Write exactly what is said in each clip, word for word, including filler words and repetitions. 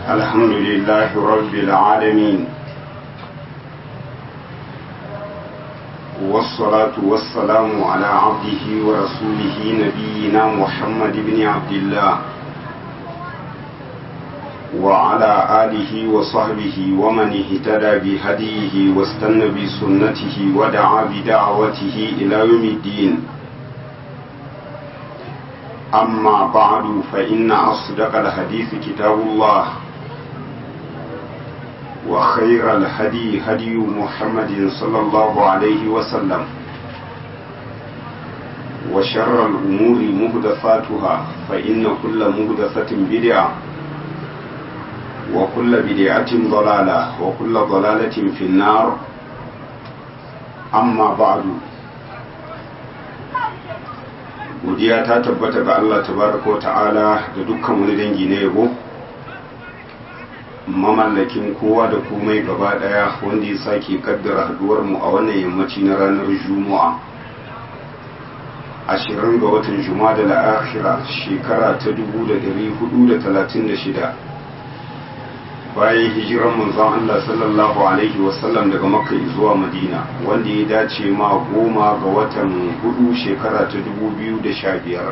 الحمد لله رب العالمين والصلاة والسلام على عبده ورسوله نبينا محمد بن عبد الله وعلى آله وصحبه ومن اهتدى بهديه واستنى بسنته ودعا بدعوته إلى يوم الدين. أما بعد فإن أصدق الحديث كتاب الله وخير الهدي هدي محمد صلى الله عليه وسلم وشر الأمور محدثاتها فإن كل محدثة بدعة وكل بدعة ضلالة وكل ضلالة في النار. أما بعد godiya ta tabbata ga Allah tabaraka wa ta'ala da dukkan wani dangi na yabo, mamallakin kowa da komai gaba daya, wanda ya sake kaddara haduwar mu a wannan yammaci na ranar Juma'a ashirin ga watan Jumada al-Akhira shekara ta dubu da dari hudu da talatin da shida bayan hijiran manzon Allah sallallahu alaihi wasallam daga Makka zuwa Madina, wanda ya dace ma goma ga watan hudu shekara ta dubu biyu da sha biyar.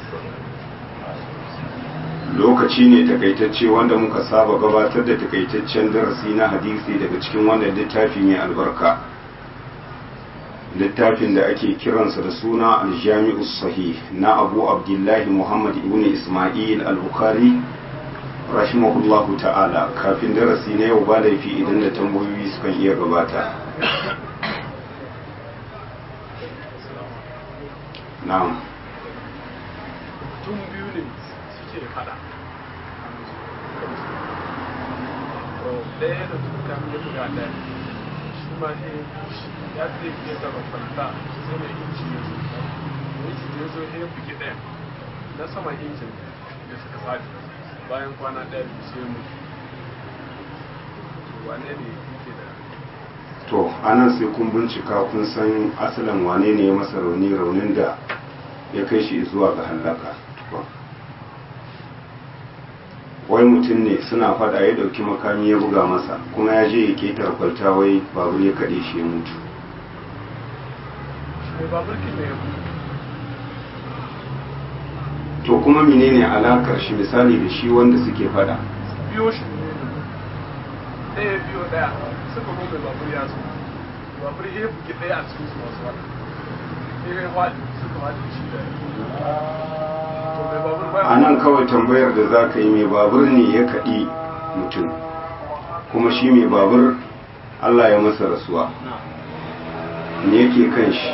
Lokaci ne takaitacce wanda muka saba gabatar da takaitaccen darasi na hadisi daga cikin wannan littafi mai albarka, littafin da ake kiransa da suna Al-Jami'us Sahih na Abu Abdullahi Muhammad ibn Isma'il al-Bukhari rahimahullahu ta'ala. Kafin darasi na yau ba laifi idan da tambayoyi sukan iya gabata. Na'am. Tun biyu ne suke fada. Ɗaya da tuka ya buga ɗaya. Shi ma ne ya zai fiye da kwanta sai mai inci ya zo. Inci ya zo ya bugi ɗaya. Na sama injin da suka fadi. Bayan kwana ɗaya da sai mutu. Wane ne yake da To, anan sai kun bincika kun san asalin wane ne ya masa rauni raunin da ya kai shi zuwa ga hallaka. Wai mutum ne suna fada ya dauki makami ya buga masa, kuma ya je ya ketar kwalta wai babur ya kaɗe shi ya mutu. shi babur kin da ya mutu. To kuma menene alakar shi misali da shi wanda suke fada? Biyo shi ne ɗaya biyo ɗaya suka gobe babur ya zo. Babur ya bugi ɗaya a cikin su masu wata. Ya faɗi suka faɗi shi da to mai babur ba. A nan kawai tambayar da za ka yi, mai babur ne ya kaɗi mutum, kuma shi mai babur Allah ya masa rasuwa, me yake kan shi?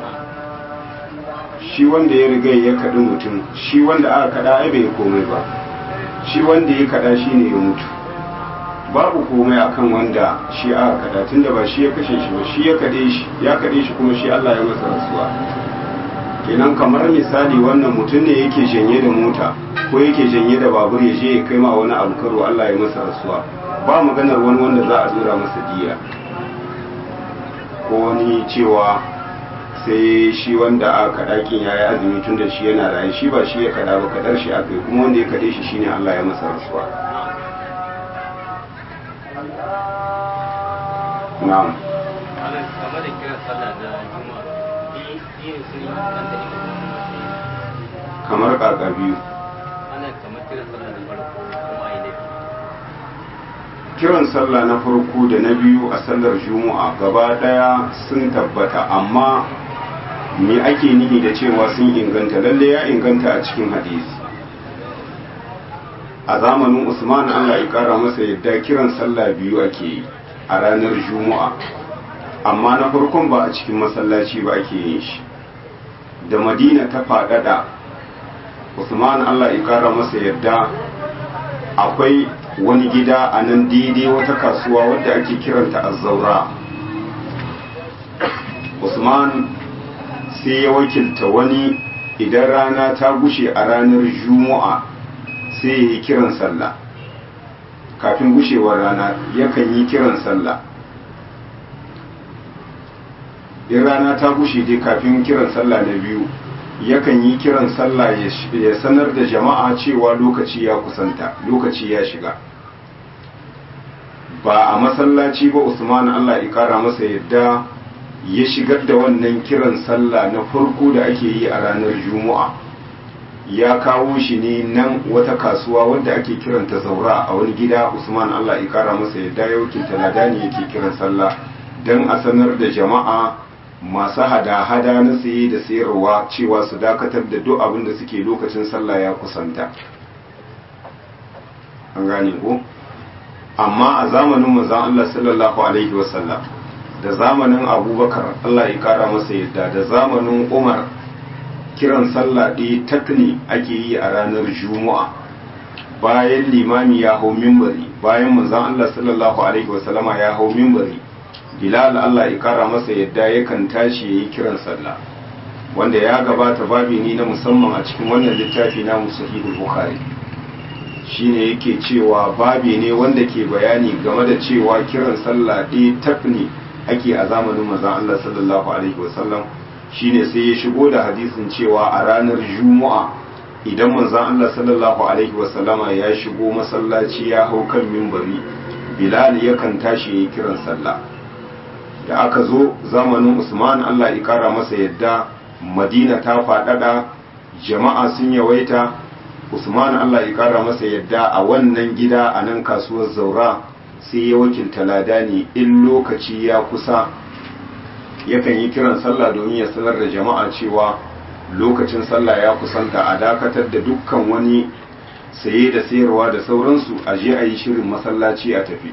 Shi wanda ya riga ya kaɗi mutum, shi wanda aka kaɗa ai bai komai ba, shi wanda ya kaɗa shi ne ya mutu, babu komai akan wanda shi aka kaɗa, tunda ba shi ya kashe shi ba, shi ya kaɗe shi ya kaɗe shi kuma shi Allah ya masa rasuwa. Kenan kamar misali wannan mutum ne yake janye da mota ko yake janye da babur ya je ya kai ma wani abu karo, Allah ya masa rasuwa, ba maganar wani wanda za a dora masa diya ko wani cewa sai shi wanda aka ɗakin ya yi azumi tun da shi yana raye, shi ba shi ya kada ba, kadar shi aka yi, kuma wanda ya kaɗe shi shine Allah ya masa rasuwa. Na'am. Kamar kaka biyu. Kiran sallah na farko da na biyu a sallar Juma'a gaba daya sun tabbata, amma me ake nihi da cewa sun inganta? Lalle ya inganta a cikin hadisi. A zamanin Usman Allah ya kara masa yadda kiran sallah biyu ake yi a ranar Juma'a, amma na farkon ba a cikin masallaci ba ake yin shi. Da Madina ta faɗaɗa, Usman Allah ya kara masa yadda, akwai wani gida a nan daidai wata kasuwa wadda ake kiranta Az-Zaura. Usman sai ya wakilta wani idan rana ta gushe a ranar Juma'a sai ya yi kiran sallah. Kafin gushewar rana yakan yi kiran sallah. In rana ta gushe dai kafin kiran sallah na biyu yakan yi kiran sallah ya sanar da jama'a cewa lokaci ya kusanta, lokaci ya shiga. ba a masallaci ba Usman Allah ya kara masa yadda ya shigar da wannan kiran sallah na farko da ake yi a ranar Juma'a ya kawo shi ne nan wata kasuwa wadda ake kiranta Zaura a wani gida Usman Allah ya kara masa yadda ya wakilta ladani yake kiran sallah dan a sanar da jama'a masu hada-hada na saye da sayarwa cewa su dakatar da duk abin da suke lokacin sallah ya kusanta. An gane ko? Amma a zamanin manzon Allah sallallahu alaihi wasallam da zamanin Abubakar Allah ya kara masa yadda da zamanin Umar kiran sallah ɗaya takni ake yi a ranar Juma'a bayan limami ya hau minbari, bayan manzon Allah sallallahu alaihi wasallama ya hau minbari, Bilal Allah ya kara masa yadda yakan tashi yayi kiran sallah, wanda ya gabata babi ni na musamman a cikin wannan littafi na Sahihul Bukhari. Shine yake cewa babi ne wanda ke bayani game da cewa kiran sallah ɗaya takni ake a zamanin manzon Allah sallallahu alaihi wasallam. Shine sai ya shigo da hadisin cewa a ranar Juma'a idan manzon Allah sallallahu alaihi wasallama ya shigo masallaci ya hau kan minbari, Bilal yakan tashi yayi kiran sallah. Da aka zo zamanin Usman Allah ya kara masa yadda, Madina ta faɗaɗa, jama'a sun yawaita, Usman Allah ya kara masa yadda a wannan gida a nan kasuwar Zaura sai ya wakilta ladani in lokaci ya kusa yakan yi kiran sallah domin ya sanar da jama'a cewa lokacin sallah ya kusanta, a dakatar da dukkan wani saye da sayarwa da sauransu, a je a yi shirin masallaci a tafi.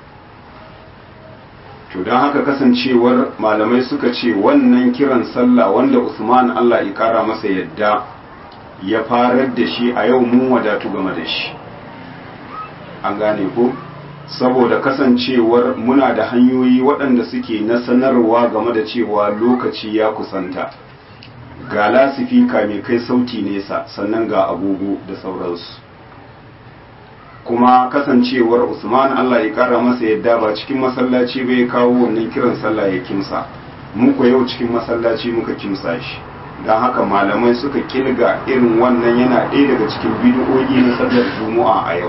To don haka kasancewar malamai suka ce wannan kiran sallah wanda Usman Allah ya kara masa yadda ya farar da shi a yau mun wadatu game da shi. An gane ko? Saboda kasancewar muna da hanyoyi waɗanda suke na sanarwa game da cewa lokaci ya kusanta, ga lasifika mai kai sauti nesa, sannan ga agogo da sauransu. Kuma kasancewar Usman Allah ya kara masa yadda ba cikin masallaci bai kawo wannan kiran sallah ya kimsa, muku yau cikin masallaci muka kimsa shi. Don haka malamai suka kilga irin wannan yana ɗaya daga cikin bid'o'i na sallar Juma'a a yau.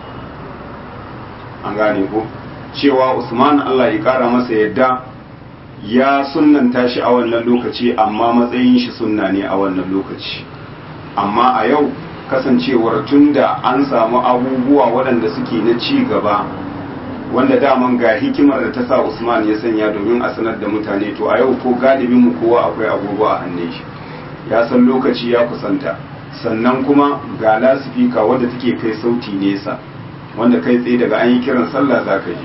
An gane ko cewa Usman Allah ya kara masa yadda ya sunnanta shi a wannan lokaci, amma matsayin shi sunna ne a wannan lokaci. Amma a yau kasancewar tunda an samu abubuwa waɗanda suke na ci gaba, wanda daman ga hikimar da ta sa Usman ya sanya domin a sanar da mutane, to a yau ko galibin mu kowa akwai agogo a hannun shi, ya san lokaci ya kusanta, sannan kuma ga lasifika wadda take kai sauti nesa, wanda kai tsaye daga an yi kiran sallah za ka ji.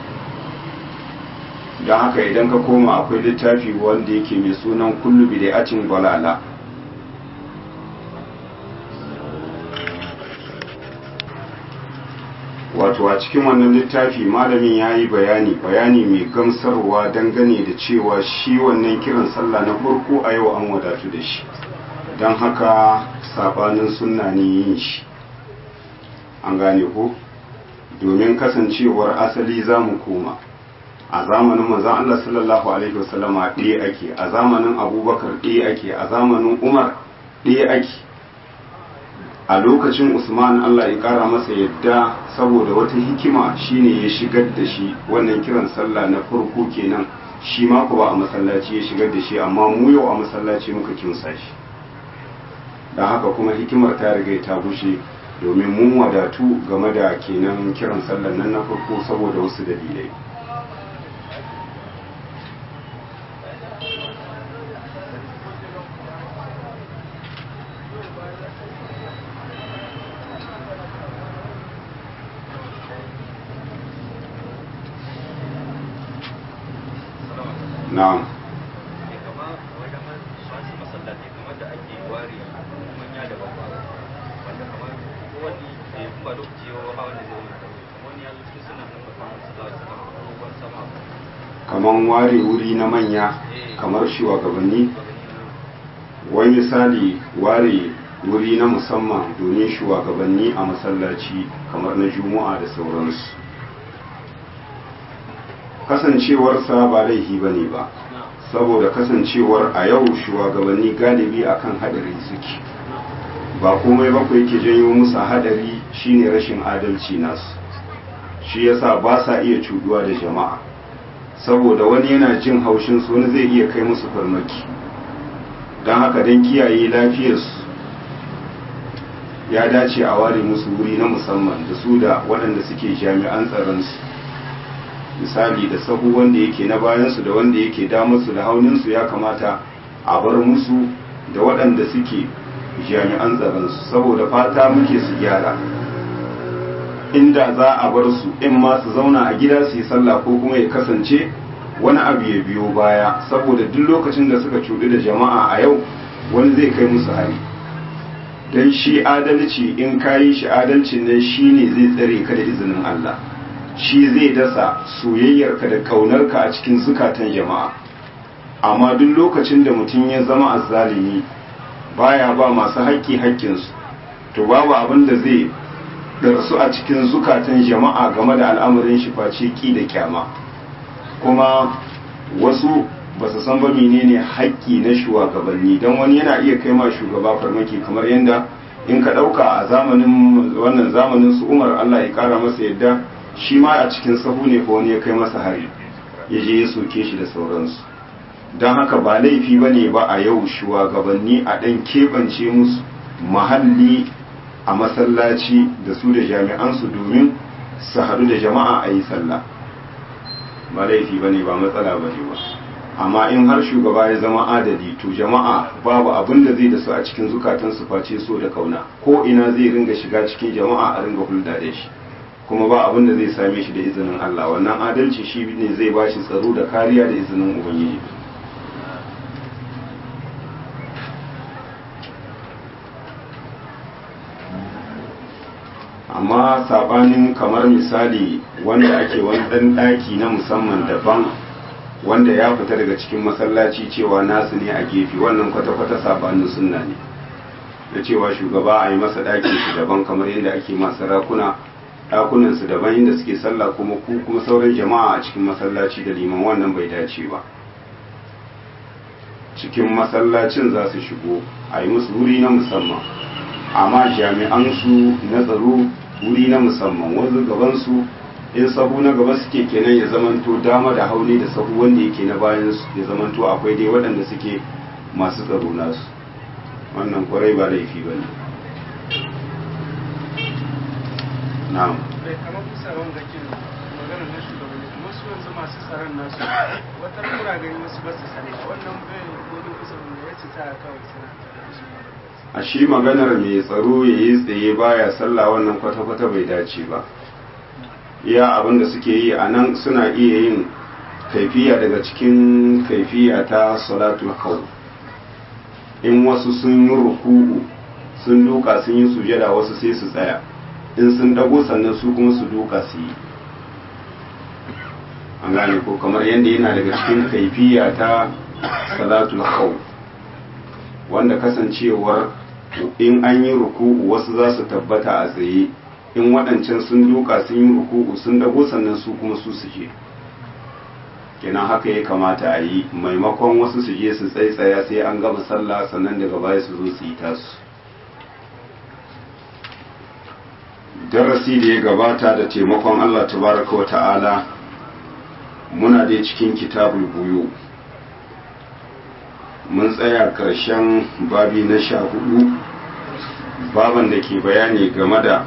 Don haka idan ka koma akwai littafi wanda yake mai sunan kullu bid'atin dalala, wato a cikin wannan littafi malamin ya yi bayani bayani mai gamsarwa dangane da cewa shi wannan kiran sallah na farko a yau an wadatu da shi, don haka sabanin sunna ne yin shi. An gane ko? Domin kasancewar asali za mu koma a zamanin manzon Allah sallallahu alaihi wasallama ɗaya ake, a zamanin Abubakar ɗaya ake, a zamanin Umar ɗaya ake, a lokacin Usman Allah ya kara masa yadda saboda wata hikima shine ya shigar da shi wannan kiran sallah na farko kenan, shi ma kuwa a masallaci ya shigar da shi, amma mu yau a masallaci muka kinsa shi. don haka kuma hikimar ta riga ta bushe, domin mun wadatu game da kenan kiran sallar nan na farko saboda wasu dalilai. na'am kaman ware wuri na manya kamar shugabanni, wani misali ware wuri na musamman domin shugabanni a masallaci kamar na juma'a da sauransu, kasancewarsa ba laifi ba ne ba, saboda kasancewar a yau shugabanni galibi akan hadari suke, ba komai ba ku yake janyo musu hadari shine rashin adalci nasu. shi yasa ba sa iya cuduwa da jama'a saboda wani yana jin haushin su wani zai iya kai musu farmaki don haka don kiyaye lafiyarsu ya dace a ware musu wuri na musamman da su da waɗanda suke jami'an tsaronsu misali da sahu wanda yake na bayansu da wanda yake damarsu da hauninsu ya kamata a bar musu da waɗanda suke jami'an tsaronsu saboda fata muke su gyara inda za a bar su in ma su zauna a gida su yi sallah ko kuma ya kasance wani abu ya biyo baya saboda duk lokacin da suka cuɗu da jama'a a yau wani zai kai musu hari don shi adalci in kayi shi adalcin nan shi ne zai tsare ka da izinin Allah shi zai dasa soyayyarka da kaunarka a cikin zukatan jama'a amma duk lokacin da mutum ya zama azzalimi baya ba masu haƙƙi haƙƙinsu to babu abin da zai darsu a cikin zukatan jama'a game da al'amarin shi face ki da kyama kuma wasu ba su san ba menene haƙƙi na shugabanni don wani yana iya kai ma shugaba farmaki kamar yadda in ka ɗauka a zamanin wannan zamanin su Umar Allah ya ƙara masa yadda shi ma a cikin sahu ne ko wani ya kai masa hari ya je ya soke shi da sauransu don haka ba laifi ba ne ba a yau shugabanni a ɗan keɓance musu mahalli a masallaci da su da jami'ansu domin su haɗu da jama'a a yi sallah ba laifi ba ne ba matsala ba ne ba amma in har shugaba ya zama adali to jama'a babu abin da zai da su a cikin zukatansu face so da kauna ko ina zai ringa shiga cikin jama'a a ringa hulɗa da shi kuma ba abin da zai same shi da izinin Allah wannan adalci shi ne zai ba shi tsaro da kariya da izinin ubangiji amma sabanin kamar misali wanda ake wani ɗan ɗaki na musamman daban wanda ya fita daga cikin masallaci cewa nasu ne a gefe wannan kwata-kwata sabanin sunna ne na cewa shugaba a yi masa ɗakin shi daban kamar yadda ake masu rakuna ɗakunan su daban inda suke sallah kuma ku kuma sauran jama'a a cikin masallaci da liman wannan bai dace ba cikin masallacin za su shigo a yi musu wuri na musamman amma jami'an su na tsaro wuri na musamman wanzu gaban su in sahu na gaba suke kenan ya zamanto dama da hauni da sahu wanda yake na bayan su ya zamanto akwai dai waɗanda suke masu tsaro nasu wannan kwarai ba laifi ba ne na'am kamar kusa wanda ke magana na shugabanni wasu yanzu masu tsaron nasu wata kura gani wasu ba su sani wannan bai wani kusa wanda ya ci ta kawai suna a shi maganar mai tsaro ya yi tsaye baya sallah wannan kwata-kwata bai dace ba iya abinda suke yi a nan suna iya yin kaifiya daga cikin kaifiya ta salatul khawf in wasu sun yi ruku'u sun duka sun yi sujada wasu sai su tsaya in sun dago sannan su kuma su duka su yi an gane ko kamar yadda yana daga cikin kaifiya ta salatul khawf wanda kasancewar in an yi ruku'u wasu za su tabbata a tsaye in waɗancan sun duka sun yi ruku'u sun dago sannan su kuma su su je kenan haka ya kamata a yi maimakon wasu su je su tsaitsaya sai an gama sallah sannan daga baya su zo su yi tasu darasi da ya gabata da taimakon Allah tabaraka wa ta'ala muna dai cikin kitabul buyu mun tsaya ƙarshen babi na sha hudu baban da ke bayani game da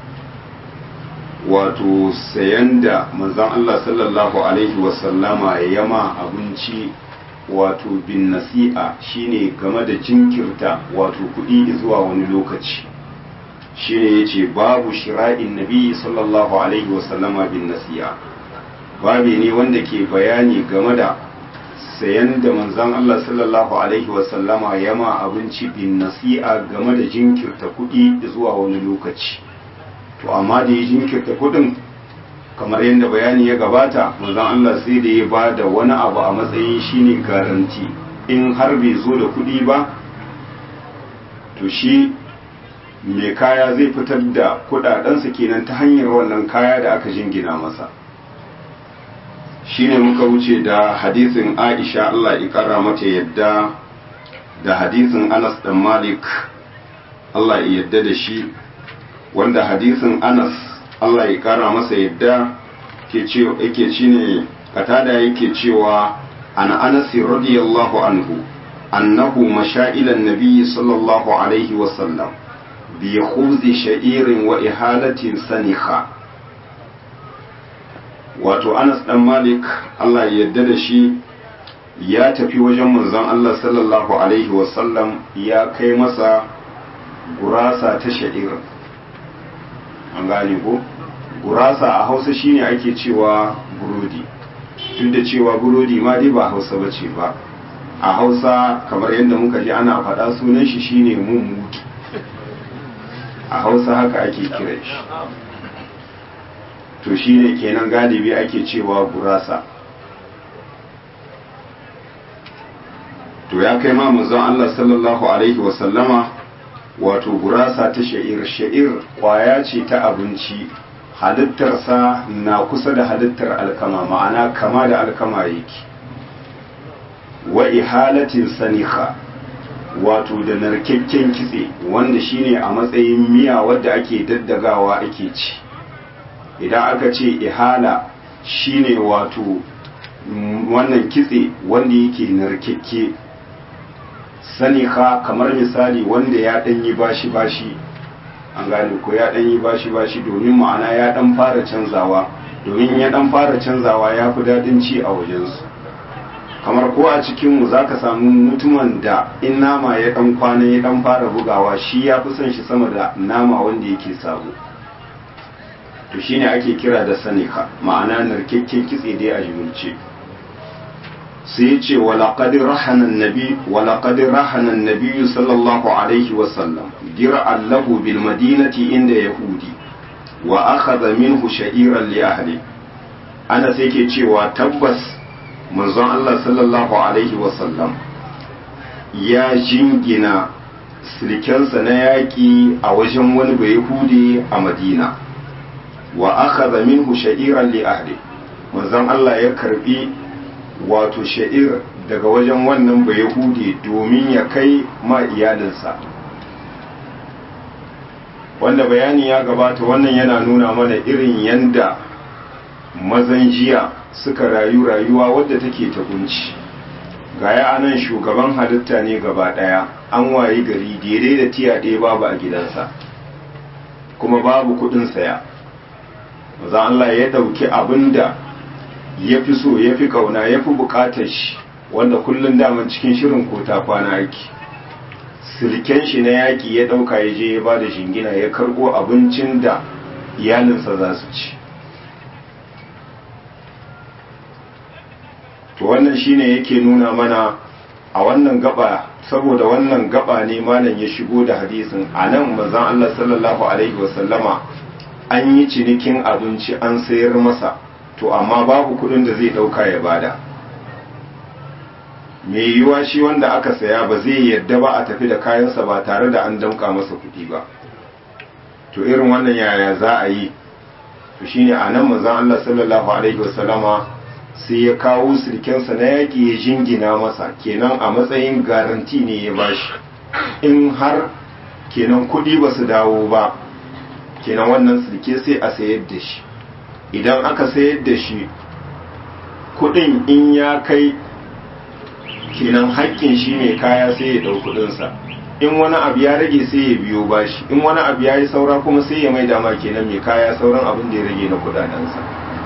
wato sayan da manzon Allah sallallahu alaihi wasallama ya yama abinci wato bin nasi'a shine game da jinkirta wato kuɗi zuwa wani lokaci shine yace babu shira'in nabi sallallahu alaihi wasallama bin nasi'a babi ne wanda ke bayani game da sayan da manzon Allah sallallahu alaihi wasallama ya ma abinci bin nasi'a game da jinkirta kuɗi zuwa wani lokaci to amma da ya jinkirta kuɗin kamar yadda bayani ya gabata manzon Allah sai da ya ba da wani abu a matsayin shine garanti in har bai zo da kuɗi ba to shi mai kaya zai fitar da kuɗaɗensa kenan ta hanyar wannan kaya da aka jingina masa shine muka wuce da hadisin Aisha Allah ya kara mata yadda da hadisin Anas dan Malik Allah ya yadda da shi wanda hadisin Anas Allah ya kara masa yadda ke ce yake shine katada yake cewa an Anas radiyallahu anhu annahu masha ila an-nabi sallallahu alaihi wa sallam bi khuzi sha'irin wa ihalatin sanikha. Wato Anas dan Malik Allah ya yarda da shi ya tafi wajen manzon Allah sallallahu alaihi wa sallam ya kai masa gurasa ta sha'ir. An gane ko gurasa a Hausa shine ake cewa burodi, duk da cewa burodi ma dai ba Hausa bace ba. A Hausa kamar yadda muka ji ana faɗa sunan shi shine mummuki, a Hausa haka ake kira shi. To shine kenan galibi ake cewa gurasa. To ya kai ma manzon Allah sallallahu alaihi wa sallama wato gurasa ta sha'ir. Sha'ir kwaya ce ta abinci, halittarsa na kusa da halittar alkama, ma'ana kama da alkama yake. Wa ihalatin sanikha, wato da narkakken kitse wanda shine a matsayin miya wadda ake daddagawa ake ci. Idan aka ce ihala shine wato wannan kitse wanda yake narkakke. Sanikha kamar misali wanda ya ɗanyi bashi-bashi, an gane ko ya ɗanyi bashi-bashi domin ma'ana ya ɗan fara canzawa, domin ya ɗan fara canzawa ya fi daɗin ci a wajensu. Kamar ko a cikinmu za ka samu mutumin da in nama ya ɗan kwana ya ɗan fara bugawa shi ya fi son shi sama da nama wanda yake sabo. To shine ake kira da sanikha, ma'ana narkakken kitse dai a jimilce. sai ya ce walaƙadi rahanan nabi walaƙadi rahanan nabi sallallahu alaihi wasallam dir'an lahu bil madinati inda yahudi wa akhadha minhu sha'iran li ahli. ana sai ke cewa tabbas manzon Allah sallallahu alaihi wasallam ya jingina silkensa na yaƙi a wajen wani bayahudi a Madina, wa akhadha minhu sha'iran li ahli. manzon Allah ya karbi wato sha'ir daga wajen wannan ba yahudi domin ya kai ma iyalinsa, wanda bayani ya gabata. Wannan yana nuna mana irin yanda mazan jiya suka rayu rayuwa wadda take ta kunci. Gaya anan shugaban halitta ne gaba daya, an wayi gari daidai da tiya ɗaya babu a gidansa kuma babu kudin saya. maza Allah ya dauki abinda ya fi so, ya fi kauna, ya fi bukatar shi, wanda kullum daman cikin shirin kota kwana yake. Silken shi na yaki ya dauka ya je ya ba da shingina, ya karbo abincin da iyalinsa za su ci. To wannan shine yake nuna mana a wannan gaba, saboda wannan gaba ne malam ya shigo da hadisin. A nan manzon Allah sallallahu alaihi wasallama an yi cinikin abinci an sayar masa, to amma babu kudin da zai dauka ya bada. mai yiwuwa shi wanda aka saya ba zai yadda ba a tafi da kayansa ba tare da an damka masa kudi ba. To irin wannan yaya za a yi? To shine a nan manzon Allah sallallahu alaihi wasallama sai ya kawo sirkensa na yaƙi ya jingina masa, kenan a matsayin garanti ne ya bashi. In har kenan kudi ba su dawo ba, kenan wannan sirke sai a sayar da shi. Idan aka sayar da shi, kudin in ya kai kenan haƙƙin shi mai kaya sai ya ɗau kudinsa. In wani abu ya rage sai ya biyo bashi, in wani abu ya yi saura kuma sai ya mai dama kenan mai kaya sauran abin da ya rage na kudadensa.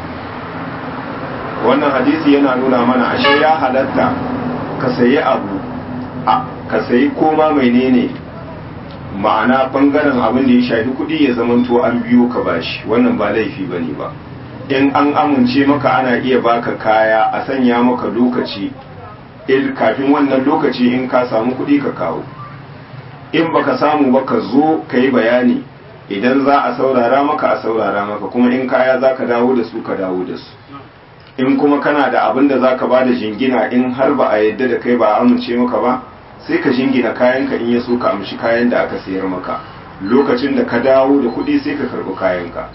Wannan hadisi yana nuna mana ashe ya halatta ka sayi abu, ka sayi koma menene, ma'ana bangaren abin da ya shafi kudi ya zamanto an biyo ka bashi, wannan ba laifi bane ba. In an amince maka ana iya baka kaya a sanya maka lokaci, il kafin wannan lokaci in ka samu kudi ka kawo, in baka samu ba ka zo ka yi bayani, idan za a saurara maka a saurara maka, kuma in kaya za ka dawo da su ka dawo da su. In kuma kana da abin da za ka ba da jingina, in har ba a yadda da kai ba a amince maka ba, sai ka jingina kayanka, in ya so ka amshi kayan da aka sayar maka. Lokacin da ka dawo da kuɗi sai ka karɓi kayanka.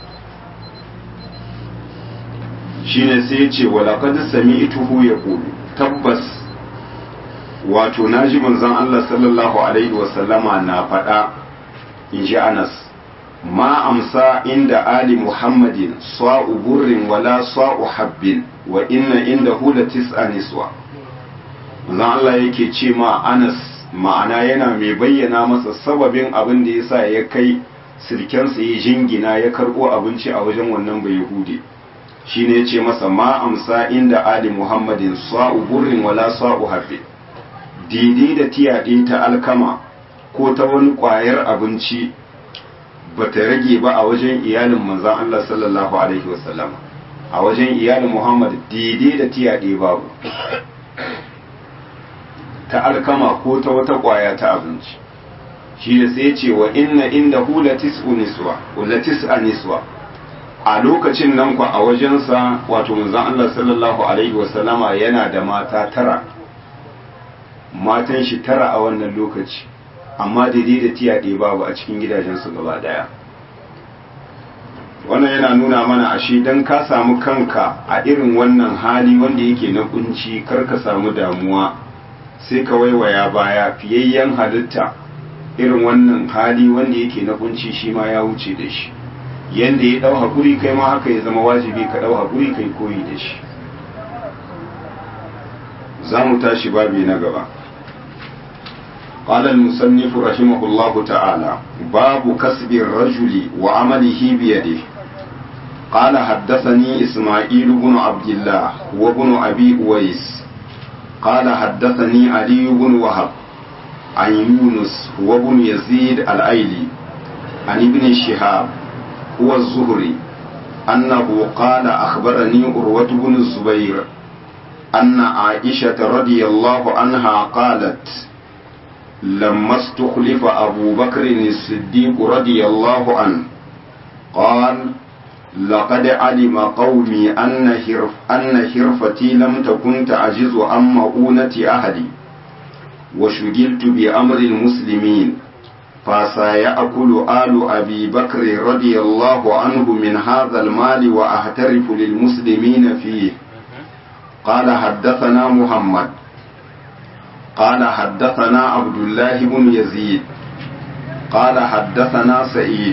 Shi ne sai ya ce walaƙad sami'tuhu yaqulu, tabbas wato naji manzon Allah sallallahu alaihi wasallama na faɗa, in ji Anas, ma amsa inda ali muhammadin sa'u burrin wala sa'u habbin wa inna inda hula tis'a niswa manzon Allah yake ce ma Anas, ma'ana yana mai bayyana masa sababin abin da yasa ya kai sirkensa ya jingina ya karbo abinci a wajen wannan bai yahudi shine yace masa ma amsa inda ali muhammadin sa'u burrin wala sa'u habbin, daidai da tiyaɗe ta alkama ko ta wani ƙwayar abinci ba ta rage ba a wajen iyalin manzan Allah sallallahu Alaihi wasallam, a wajen iyalin Muhammad daidai da tiyaɗe babu ta alkama ko ta wata ƙwaya ta abinci. Shi da sai ce wa inna inda hula tis'a niswa a lokacin nan ku a wajensa wato manzan Allah sallallahu Alaihi wasallama yana da mata tara, matan shi tara a wannan lokaci, amma daidai da tiyaɗe babu a cikin gidajensu gaba daya. Wannan yana nuna mana ashe don ka samu kanka a irin wannan hali wanda yake na kunci, kar ka samu damuwa sai ka waiwaya baya. Fiyayyen halitta irin wannan hali wanda yake na kunci shi ma ya wuce da shi, yanda ya ɗau haƙuri kai ma haka ya zama wajibi ka ɗau haƙuri kai koyi da shi. za mu tashi babi na gaba. قال المصنف رحمه الله تعالى باب كسب الرجل وعمله بيده. قال حدثني إسماعيل بن عبد الله وابن أبي أويس قال حدثني علي بن وهب عن يونس وابن يزيد الأيلي عن ابن شهاب هو الزهري أنه قال أخبرني عروة بن الزبير أن عائشة رضي الله عنها قالت لما استخلف أبو بكر الصديق رضي الله عنه قال لقد علم قومي أن حرف أن حرفتي لم تكن تعجز عن مؤونة أهلي وشغلت بأمر المسلمين فسيأكل آل أبي بكر رضي الله عنه من هذا المال وأحترف للمسلمين فيه. قال حدثنا محمد قال حدثنا عبد الله بن يزيد قال حدثنا سعيد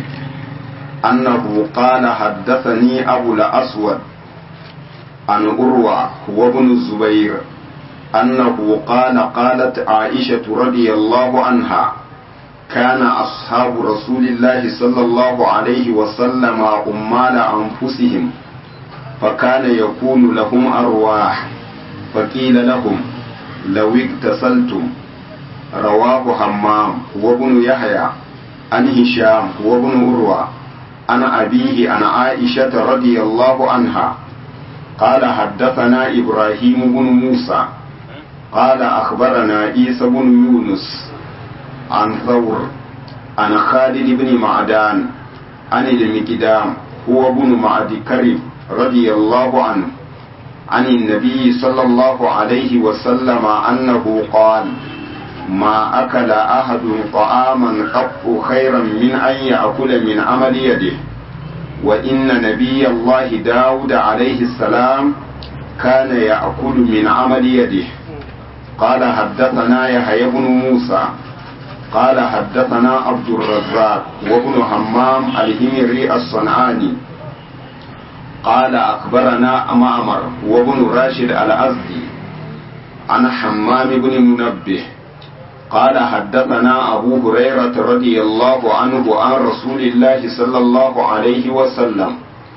أنه قال حدثني أبو الأسود عن أروى وابن الزبير أنه قال قالت عائشة رضي الله عنها كان أصحاب رسول الله صلى الله عليه وسلم أمال أنفسهم فكان يكون لهم أرواح فقيل لهم لو اغتسلتم. رواه حمام وابن يحيى عن هشام وابن عروة عن أبيه عن عائشة رضي الله عنها قال حدثنا إبراهيم بن موسى قال أخبرنا عيسى بن يونس عن ثور عن خالد بن معدان عن المقدام هو ابن معد كرب رضي الله عنه عن النبي صلى الله عليه وسلم أنه قال ما أكل أحد طعاما قط خيرا من أن يأكل من عمل يده وإن نبي الله داود عليه السلام كان يأكل من عمل يده. قال حدثنا يحيى بن موسى قال حدثنا عبد الرزاق وابن همام الهمري الصنعاني قال أخبرنا معمر وابن راشد الأزدي عن حمام بن منبه قال حدثنا أبو هريرة رضي الله عنه عن رسول الله صلى الله عليه وسلم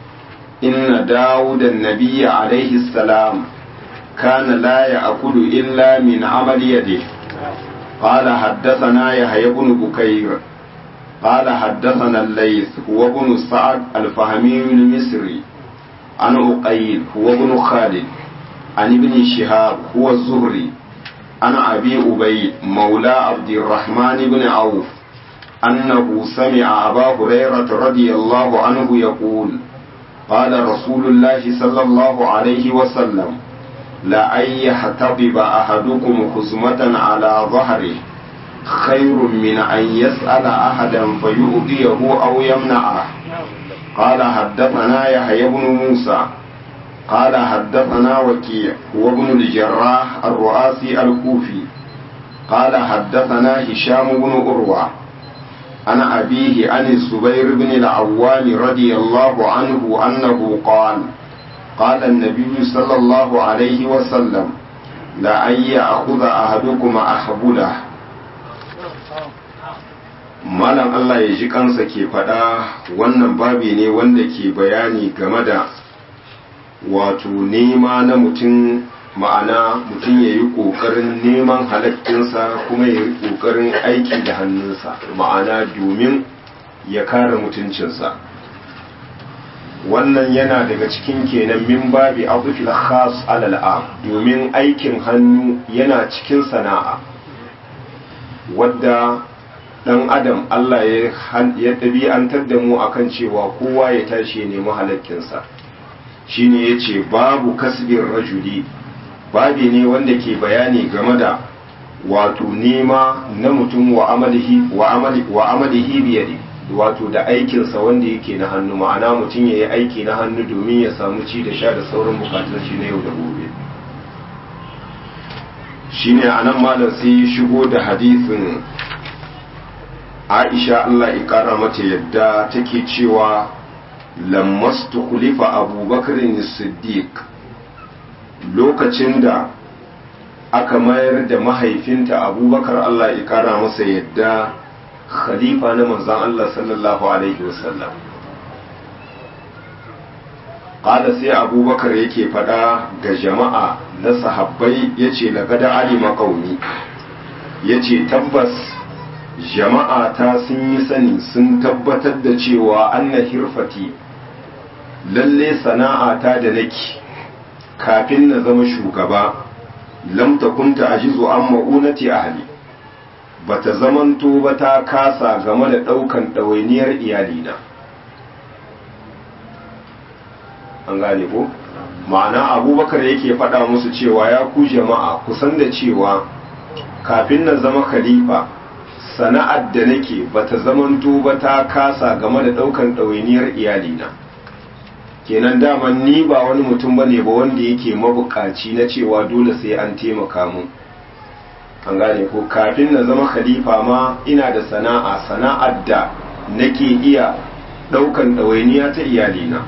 إن داود النبي عليه السلام كان لا يأكل إلا من عمل يده. قال حدثنا يحيى بن بكير قال حدثنا الليث هو ابن سعد الفهمي المصري عن عقيل هو ابن خالد عن ابن شهاب هو الزهري عن أبي أبي مولى عبد الرحمن بن عوف أنه سمع أبا هريرة رضي الله عنه يقول قال رسول الله صلى الله عليه وسلم لأن يحتطب أحدكم خصمة على ظهره خير من أن يسأل أحدا فيؤذيه أو يمنعه. قال حدثنا يحيى بن موسى قال حدثنا وكيع وابن الجراح الرؤاسي الكوفي قال حدثنا هشام بن عروة عن أبيه عن الزبير بن العوام رضي الله عنه أنه قال قال النبي صلى الله عليه وسلم لأن يأخذ أحدكم أحبله. malam Allah ya ji kansa ke faɗa wannan babi ne wanda ke bayani game da wato nema na mutum, ma'ana mutum ya yi ƙoƙarin neman halakkinsa kuma ya yi ƙoƙarin aiki da hannunsa, ma'ana domin ya kare mutuncinsa. Wannan yana daga cikin kenan min babi abdul khas alal am, domin aikin hannu yana cikin sana'a wadda dan adam Allah ya ɗabi'antar da mu akan cewa kowa ya tashi ya nemi halakkinsa. Shine yace babu kasbin rajuli, babi ne wanda ke bayani game da wato nema na mutum wa amalihi wa amali wa amalihi biyadi, wato da aikinsa wanda yake na hannu, ma'ana mutum ya yi aiki na hannu domin ya samu ci da sha da sauran bukatun shi na yau da gobe. Shine anan malam sai ya shigo da hadisin Aisha Allah ya kara mata yadda take cewa lammastu khulifa Abubakar as-Siddiq, lokacin da aka mayar da mahaifinta Abubakar Allah ya kara masa yadda khalifa na manzon Allah sallallahu alaihi wasallam. Qala sai Abubakar yake fada ga jama'a na sahabbai yace laqad alima qaumi, yace tabbas jama'a ta sun yi sani sun tabbatar da cewa anna hirfati, lalle sana'ata da nake kafin na zama shugaba, lam takun ta'jizu an ma'unati ahli, bata zamanto ba ta kasa game da daukan ɗawainiyar iyalina. An gane ko? Ma'ana Abubakar yake faɗa musu cewa ya ku jama'a kusan da cewa kafin na zama khalifa sana'ar da nake bata zamanto ba ta kasa game da daukan ɗawainiyar iyalina. Kenan daman ni ba wani mutum bane ba wanda yake mabukaci na cewa dole sai an taimaka mun. An gane ko? Kafin na zama khalifa ma ina da sana'a, sana'ar da nake iya daukan ɗawainiya ta iyalina.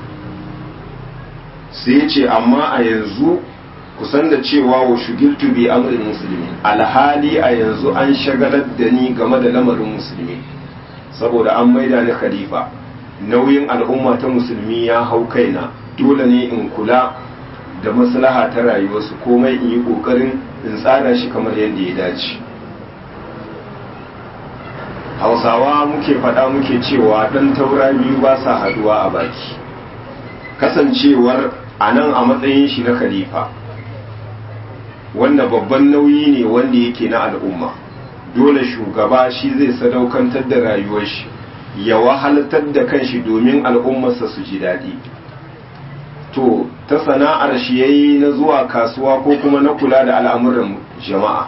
Sai ce amma a yanzu kusan da cewa wa shugiltu bi amrin musulmi, alhali a yanzu an shagalar da ni game da lamarin musulmi, saboda an maida ni khalifa, nauyin al'umma ta musulmi ya hau kaina, dole ne in kula da maslaha ta rayuwarsu, komai in yi kokarin in tsara shi kamar yadda ya dace. Hausawa muke faɗa muke cewa ɗan taura biyu ba sa haduwa a baki. Kasancewar a nan a matsayin shi na khalifa, wanda babban nauyi ne wanda yake na al'umma, dole shugaba shi zai sadaukantar da rayuwar shi, ya wahaltar da kanshi domin al'ummarsa su ji daɗi. To ta sana'ar shi yayi na zuwa kasuwa ko kuma na kula da al'amuran jama'a.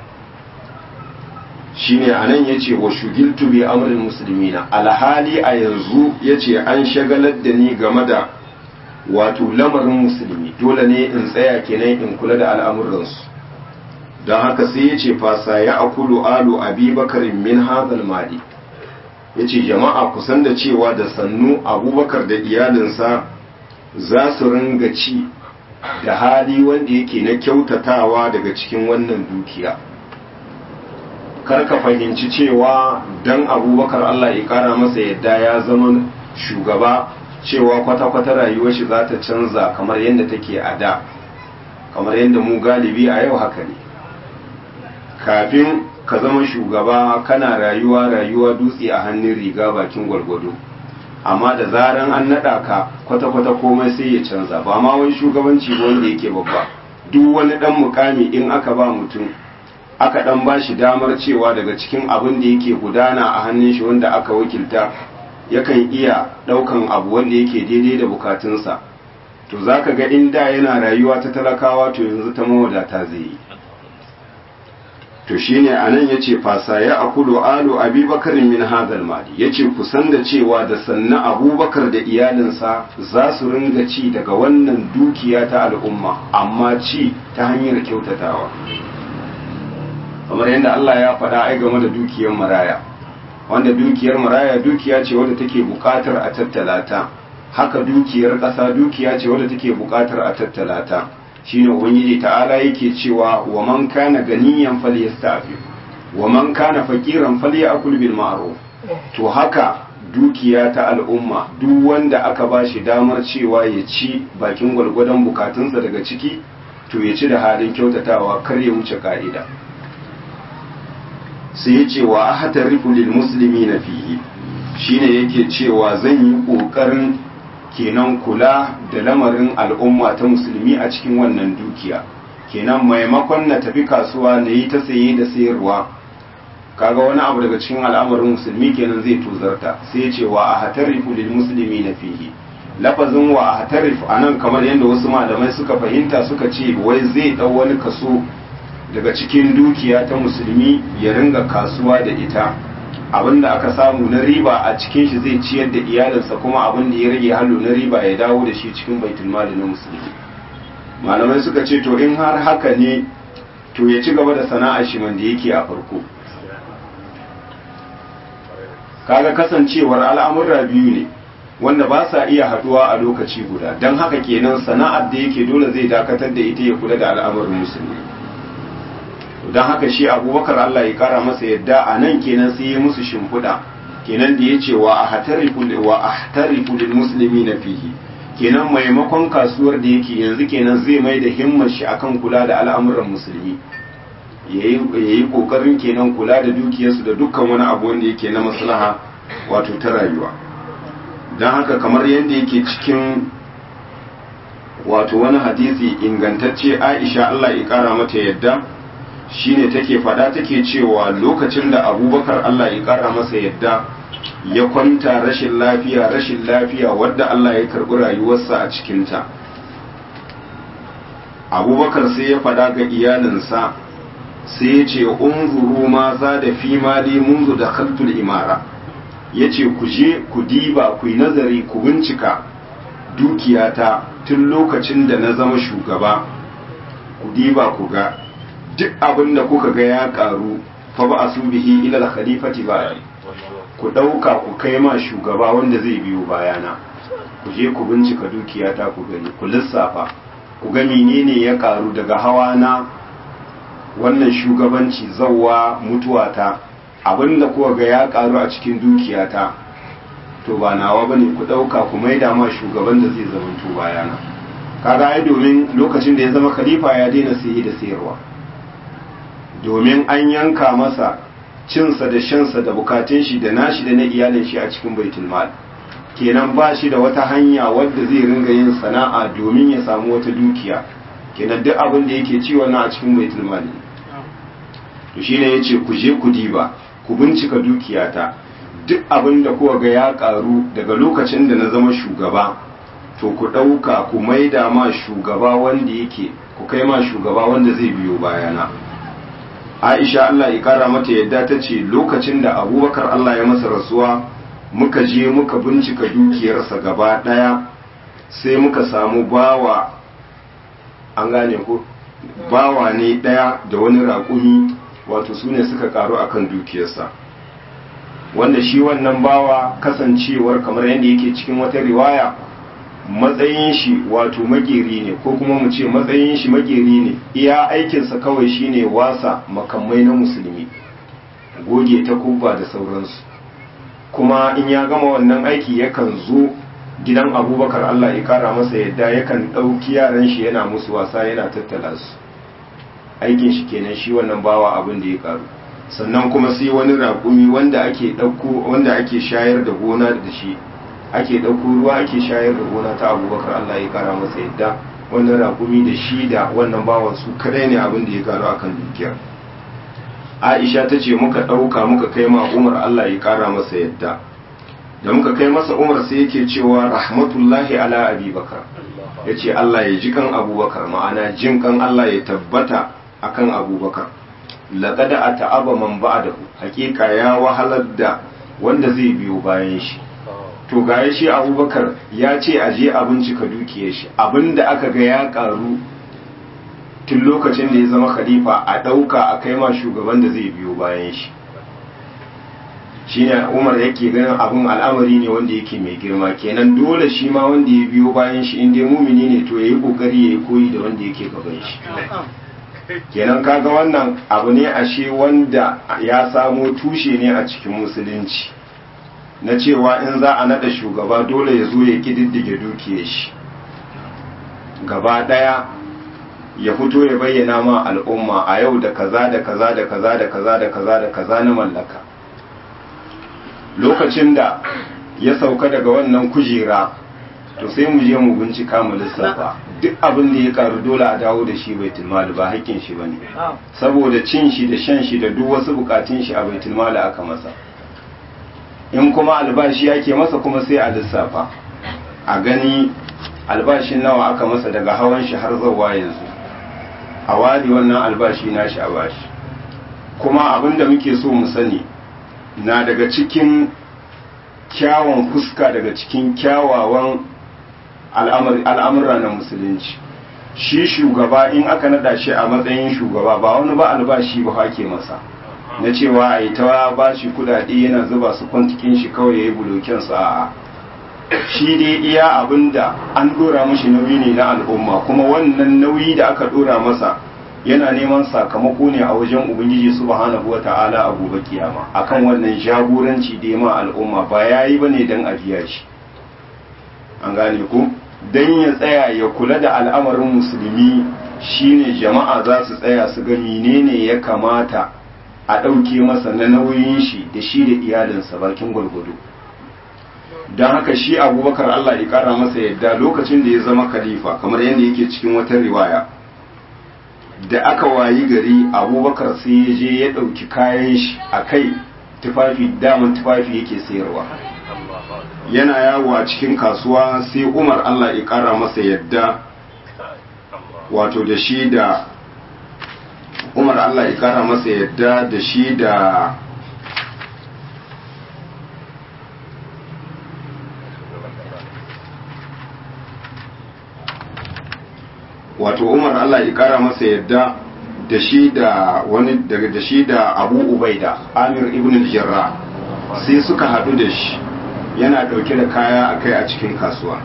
Shine anan yace wa shugiltu bi amrin muslimina, alhali a yanzu yace an shagalar da ni game da wato lamarin musulmi, dole ne in tsaya kenan in kula da al'amuransu. Don haka sai ya ce fasa ya akulu alu abubakarin min hazal mali, ya ce jama'a kusan da cewa da sannu abubakar da iyalinsa za su ringa ci da hali wanda yake na kyautatawa daga cikin wannan dukiya. Kar ka fahimci cewa dan abubakar Allah ya kara masa yadda ya zama shugaba cewa kwata-kwata rayuwar shi za ta canza kamar yadda take a da, kamar yadda mu galibi a yau haka ne. Kafin ka zama shugaba kana rayuwa rayuwa dutse a hannun riga bakin gwargwado, amma da zaran an naɗa ka kwata-kwata komai sai ya canza. Ba ma wani shugabanci ba wanda yake babba, duk wani ɗan mukami in aka ba mutum aka ɗan ba shi damar cewa daga cikin abin da yake gudana a hannun shi wanda aka wakilta yakan iya ɗaukan abu wanda yake daidai da bukatunsa, to za ka ga inda yana rayuwa ta talakawa to yanzu ta mawadata zai yi. To shi ne a nan ya ce fasa ya akulu alu abubakarin min hazal mali, ya ce kusan da cewa da sannan abubakar da iyalinsa za su ringa ci daga wannan dukiya ta al'umma, amma ci ta hanyar kyautatawa. Kamar yadda Allah ya faɗa ai game da dukiyar maraya, wanda dukiyar maraya dukiya ce wadda take buƙatar a tattala ta, haka dukiyar ƙasa dukiya ce wadda take buƙatar a tattala ta. Shine ubangiji ta'ala yake cewa wa man kana ganiyan falyasta'fif wa man kana faqiran falyakul bil ma'ruf. To haka dukiya ta al'umma duk wanda aka bashi damar cewa ya ci bakin gwalgwadon bukatunsa daga ciki to ya ci da halin kyautatawa, kar ya wuce ka'ida. sai ya ce wa ahtarifu lil muslimina fihi, shine yake cewa zan yi kokarin kenan kula da lamarin al'umma ta musulmi a cikin wannan dukiya, kenan maimakon na tafi kasuwa na yi ta saye da sayarwa, kaga wani abu daga cikin al'amarin musulmi kenan zai tozarta. sai ya ce wa ahtarifu lil muslimina fihi, lafazin wa ahtarif anan kamar yadda wasu malamai suka fahimta suka ce wai zai dau wani kaso daga cikin dukiya ta musulmi ya ringa kasuwa da ita, abinda aka samu na riba a cikin shi zai ciyar da iyalinsa, kuma abinda ya rage hallo na riba ya dawo da shi cikin baitul mali na musulmi. Malamai suka ce to in har haka ne to ya ci gaba da sana'ar shi man da yake a farko. Kaga kasancewar al'amurra biyu ne wanda ba sa iya haduwa a lokaci guda, don haka kenan sana'ar da yake dole zai dakatar da ita ya kula da al'amarin musulmi. Don haka shi abubakar Allah ya kara masa yadda a nan kenan sai ya musu shimfiɗa, kenan da ya ce wa ahtarifu lil musulmi na fihi, kenan maimakon kasuwar da yake yanzu kenan zai mai da himmar shi akan kula da al'amuran musulmi, ya yi ƙoƙarin kenan kula da dukiyarsu da dukkan wani abu wanda yake na maslaha wato ta rayuwa. Don haka kamar yadda yake cikin wato wani hadisi ingantacce, Aisha Allah ya kara mata yadda shine take fada take cewa lokacin da Abubakar Allah ya kara masa yadda ya kwanta rashin lafiya rashin lafiya wadda Allah ya karbi rayuwarsa a cikinta, Abubakar sai ya fada ga iyalinsa sai ya ce unzuru ma za da fi mali munzu da khaltul imara, ya ce ku je ku diba ku yi nazari ku bincika dukiyata tun lokacin da na zama shugaba, ku diba ku ga duk abin da kuka ga ya karu fa ba asu bihi ila al-khalifati ba, ku dauka ku kai ma shugaba wanda zai biyo bayana, ku je ku bincika dukiyata ku gani, ku lissafa ku ga menene ya karu daga hawa na wannan shugabanci zawwa mutuwata, abin da kuka ga ya karu a cikin dukiyata to ba nawa bane, ku dauka ku maida ma shugaban da zai zamanto bayana. Kaga ai domin lokacin da ya zama khalifa ya daina saye da sayarwa, domin an yanka masa cinsa da shansa da bukatun shi da nashi da na iyalin shi a cikin baitul mal, kenan ba shi da wata hanya wadda zai ringa yin sana'a domin ya samu wata dukiya, kenan duk abin da yake ci wannan a cikin baitul mal. To shine yace ku je ku diba ku bincika dukiyata, duk abin da kuka ga ya karu daga lokacin da na zama shugaba to ku dauka ku maida ma shugaba wanda yake, ku kai ma shugaba wanda zai biyo bayana. Aisha Allah ya kara mata yadda ta ce lokacin da Abubakar Allah ya masa rasuwa muka je muka bincika dukiyarsa gaba daya, sai muka samu bawa, an gane ko bawa ne daya da wani raƙumi, wato su ne suka karu akan dukiyarsa, wanda shi wannan bawa kasancewar kamar yadda yake cikin wata riwaya matsayin shi wato mageri ne, ko kuma mu ce matsayin shi mageri ne, iya aikinsa kawai shine wasa makamai na musulmi, goge ta kubba da sauransu, kuma in ya gama wannan aiki yakan zo gidan Abubakar Allah ya kara masa yadda yakan ɗauki yaran shi yana musu wasa yana tattala su, aikin shi kenan shi wannan bawa abin da ya karu. Sannan kuma sai wani raƙumi wanda ake ɗauko wanda ake shayar da gona da shi, ake ɗauko ruwa ake shayar da gona ta Abubakar Allah ya kara masa yadda, wannan raƙumi da shi da wannan bawan su kadai ne abin da ya karu akan dukiyar. Aisha ta ce muka ɗauka muka kai ma Umar Allah ya kara masa yadda, da muka kai masa Umar sai yake cewa rahmatullahi ala Abi Bakar, ya ce Allah ya ji kan Abubakar, ma'ana jin kan Allah ya tabbata akan Abubakar. Laqad ata'aba man ba'dahu, hakika ya wahalar da wanda zai biyo bayan shi. To ga shi Abubakar ya ce a je a bincika dukiyar shi, abinda aka ga ya karu tun lokacin da ya zama khalifa a dauka a kai ma shugaban da zai biyo bayan shi. shine Umar yake ganin abun al'amari ne wanda yake mai girma, kenan dole shi ma wanda ya biyo bayan shi in dai mumini ne to yayi kokari yayi koyi da wanda yake gaban shi. Kenan kaga wannan abu ne ashe wanda ya samo tushe ne a cikin musulunci na cewa in za a nada shugaba dole ya zo ya kididdige dukiyar shi gaba daya, ya fito ya bayyana ma al'umma a yau da kaza da kaza da kaza da kaza da kaza da kaza na mallaka. Lokacin da ya sauka daga wannan kujera to sai mu je mu bincika mu lissafa duk abin da ya karu dole a dawo da shi baitul mali, ba hakkin shi bane, saboda cin shi da shan shi da duk wasu bukatun shi a baitul mali aka masa. In kuma albashi yake masa kuma sai a lissafa a gani albashin nawa aka masa daga hawan shi har zuwa yanzu, a wari wannan albashi nashi a bashi. Kuma abin da muke so mu sani na daga cikin kyawun fuska, daga cikin kyawawan al'amura na musulunci, shi shugaba in aka nada shi a matsayin shugaba ba wani ba albashi ba hake masa na cewa a yi ta ba shi kudade yana zuba su kwantikin shi kawai ya yi bulokin sa'a. Shi dai iya abinda an dora mashi nauyi ne na al'umma, kuma wannan nauyi da aka dora masa yana neman sakamako ne a wajen ubangiji subhanahu wata'ala a gobe kiyama akan wannan jagoranci da ma al'umma, ba yayi bane dan a biya shi. An gane ku, dan ya tsaya ya kula da al'amarin musulmi shine jama'a za su tsaya su ga menene ya kamata a ɗauke masa na nauyin shi da shi da iyalinsa bakin gwargwado. Don haka shi Abubakar Allah ya kara masa yadda lokacin da ya zama khalifa, kamar yadda yake cikin wata riwaya, da aka wayi gari Abubakar sai ya je ya ɗauki kayan shi a kai, tufafi daman tufafi yake sayarwa, yana yawo a cikin kasuwa. Sai Umar Allah ya kara masa yadda, wato da shi da Umar Allah ya kara masa yadda da shi da wato Umar Allah ya kara masa yadda da shi da wani daga da shi da Abu Ubaida Amir ibn al-Jarrah sai suka hadu da shi yana dauke da kaya akai a cikin kasuwa.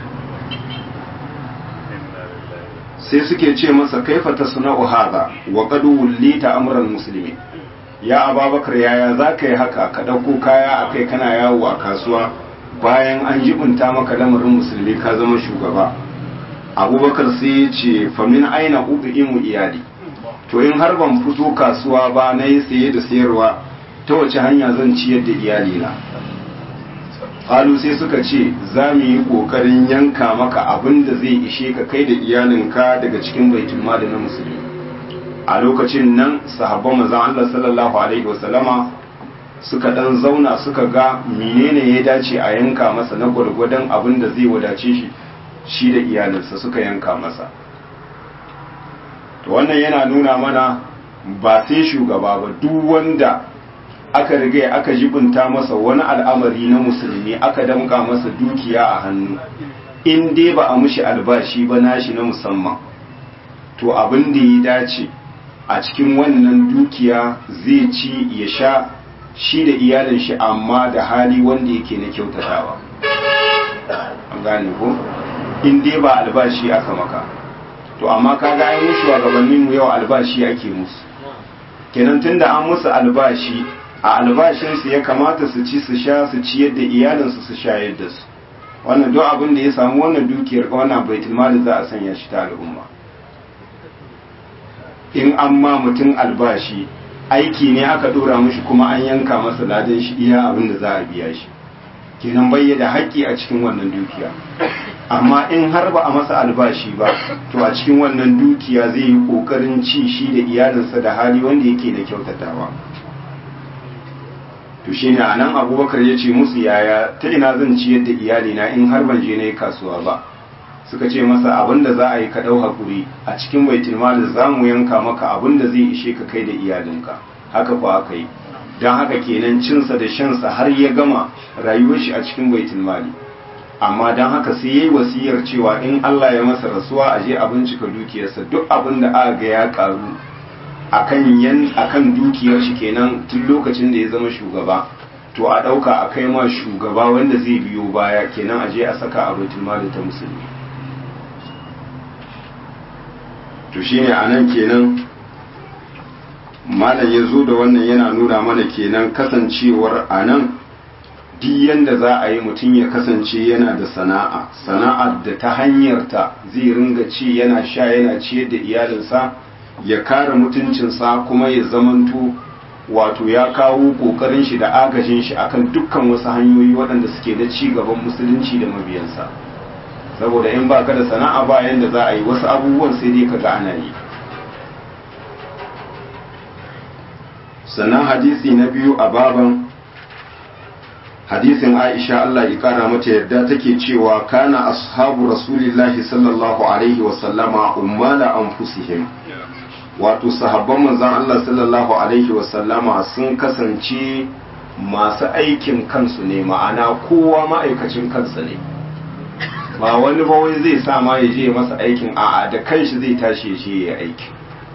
Sai suke ce masa kaifa tasna'u hadha wa qad wulita amran muslimin, ya Abubakar yaya zaka yi haka ka dauko kaya akai kana yawo a kasuwa bayan an jibunta maka lamarin musulmi ka zama shugaba. Abubakar sai ya ce famin aina ubi'imu iyali, to in har ban fito kasuwa ba na yi saye da sayarwa ta wace hanya zan ciyar da iyalina? Qalu sai suka ce za mu yi kokarin yanka maka abin da zai ishe ka kai da iyalinka daga cikin baitul mali na musulmi. A lokacin nan sahabban manzon Allah sallallahu alaihi wasallama suka dan zauna suka ga menene ya dace a yanka masa na gwargwadon abin da zai wadace shi shi da iyalinsa, suka yanka masa. To wannan yana nuna mana ba sai shugaba ba, duk wanda aka riga aka jibinta masa wani al'amari na musulmi, aka damka masa dukiya a hannu, in dai ba a mushi albashi ba nashi na musamman, to abin da ya dace a cikin wannan dukiya zai ci ya sha shi da iyalin shi, amma da hali wanda yake na kyautatawa. An gane ko? In dai ba albashi aka maka. To amma kaga ai musu gabanin mu yau albashi ake musu. Kenan tunda an musu albashi, a albashinsu ya kamata su ci su sha su ciyar da iyalinsu su shayar da su. Wannan duk abin da ya samu wannan dukiyar wannan baitul mali za a sanya shi ta al'umma. In an ma mutum albashi, aiki ne aka dora mishi kuma an yanka masa ladan shi iya abin da za a biya shi. Kenan bai da haƙƙi a cikin wannan dukiya. Amma in har ba a masa albashi ba, to a cikin wannan dukiya zai yi ƙoƙarin ci shi da iyalinsa da hali wanda yake da kyautatawa. To shi ne a nan Abubakar ya ce musu yaya ta ina zan ciyar da iyalina in har ban je na yi kasuwa ba. Suka ce masa abin da za a yi ka ɗau haƙuri, a cikin baitul mali za mu yanka maka abin da zai ishe ka kai da iyalinka. Haka ko aka yi. Don haka kenan cinsa da shansa har ya gama rayuwar shi a cikin baitul mali. Amma don haka sai yayi wasiyar cewa in Allah ya masa rasuwa a je a bincika dukiyarsa, duk abin da aka ga ya karu akan yan akan dukiyar shi kenan tun lokacin da ya zama shugaba, to a ɗauka a kai ma shugaba wanda zai biyo baya kenan a je a saka a baitul mali ta musulmi. to shine anan kenan malam ya zo da wannan yana nuna mana kenan kasancewar anan duk yanda za a yi mutum ya kasance yana da sana'a sana'ar da ta hanyarta zai ringa ci yana sha yana ciyar da iyalinsa ya kare mutuncinsa kuma ya zamanto wato ya kawo kokarin shi da agajin shi akan dukkan wasu hanyoyi waɗanda suke da ci gaban musulunci da mabiyansa, saboda in baka da sana'a ba yanda za a yi wasu abubuwan sai dai kaga ana yi. sannan hadisi na biyu a baban hadisin Aisha Allah ya kara mata yadda take cewa kana ashabu rasulillahi sallallahu alaihi wa sallama ummala anfusihim, wato sahabban manzon Allah sallallahu alaihi wa sallama sun kasance masu aikin kansu ne, ma'ana kowa ma'aikacin kansa ne, ba wani ba wai zai sa ma ya je masa aikin, a'a da kanshi zai tashi ya je ya aiki.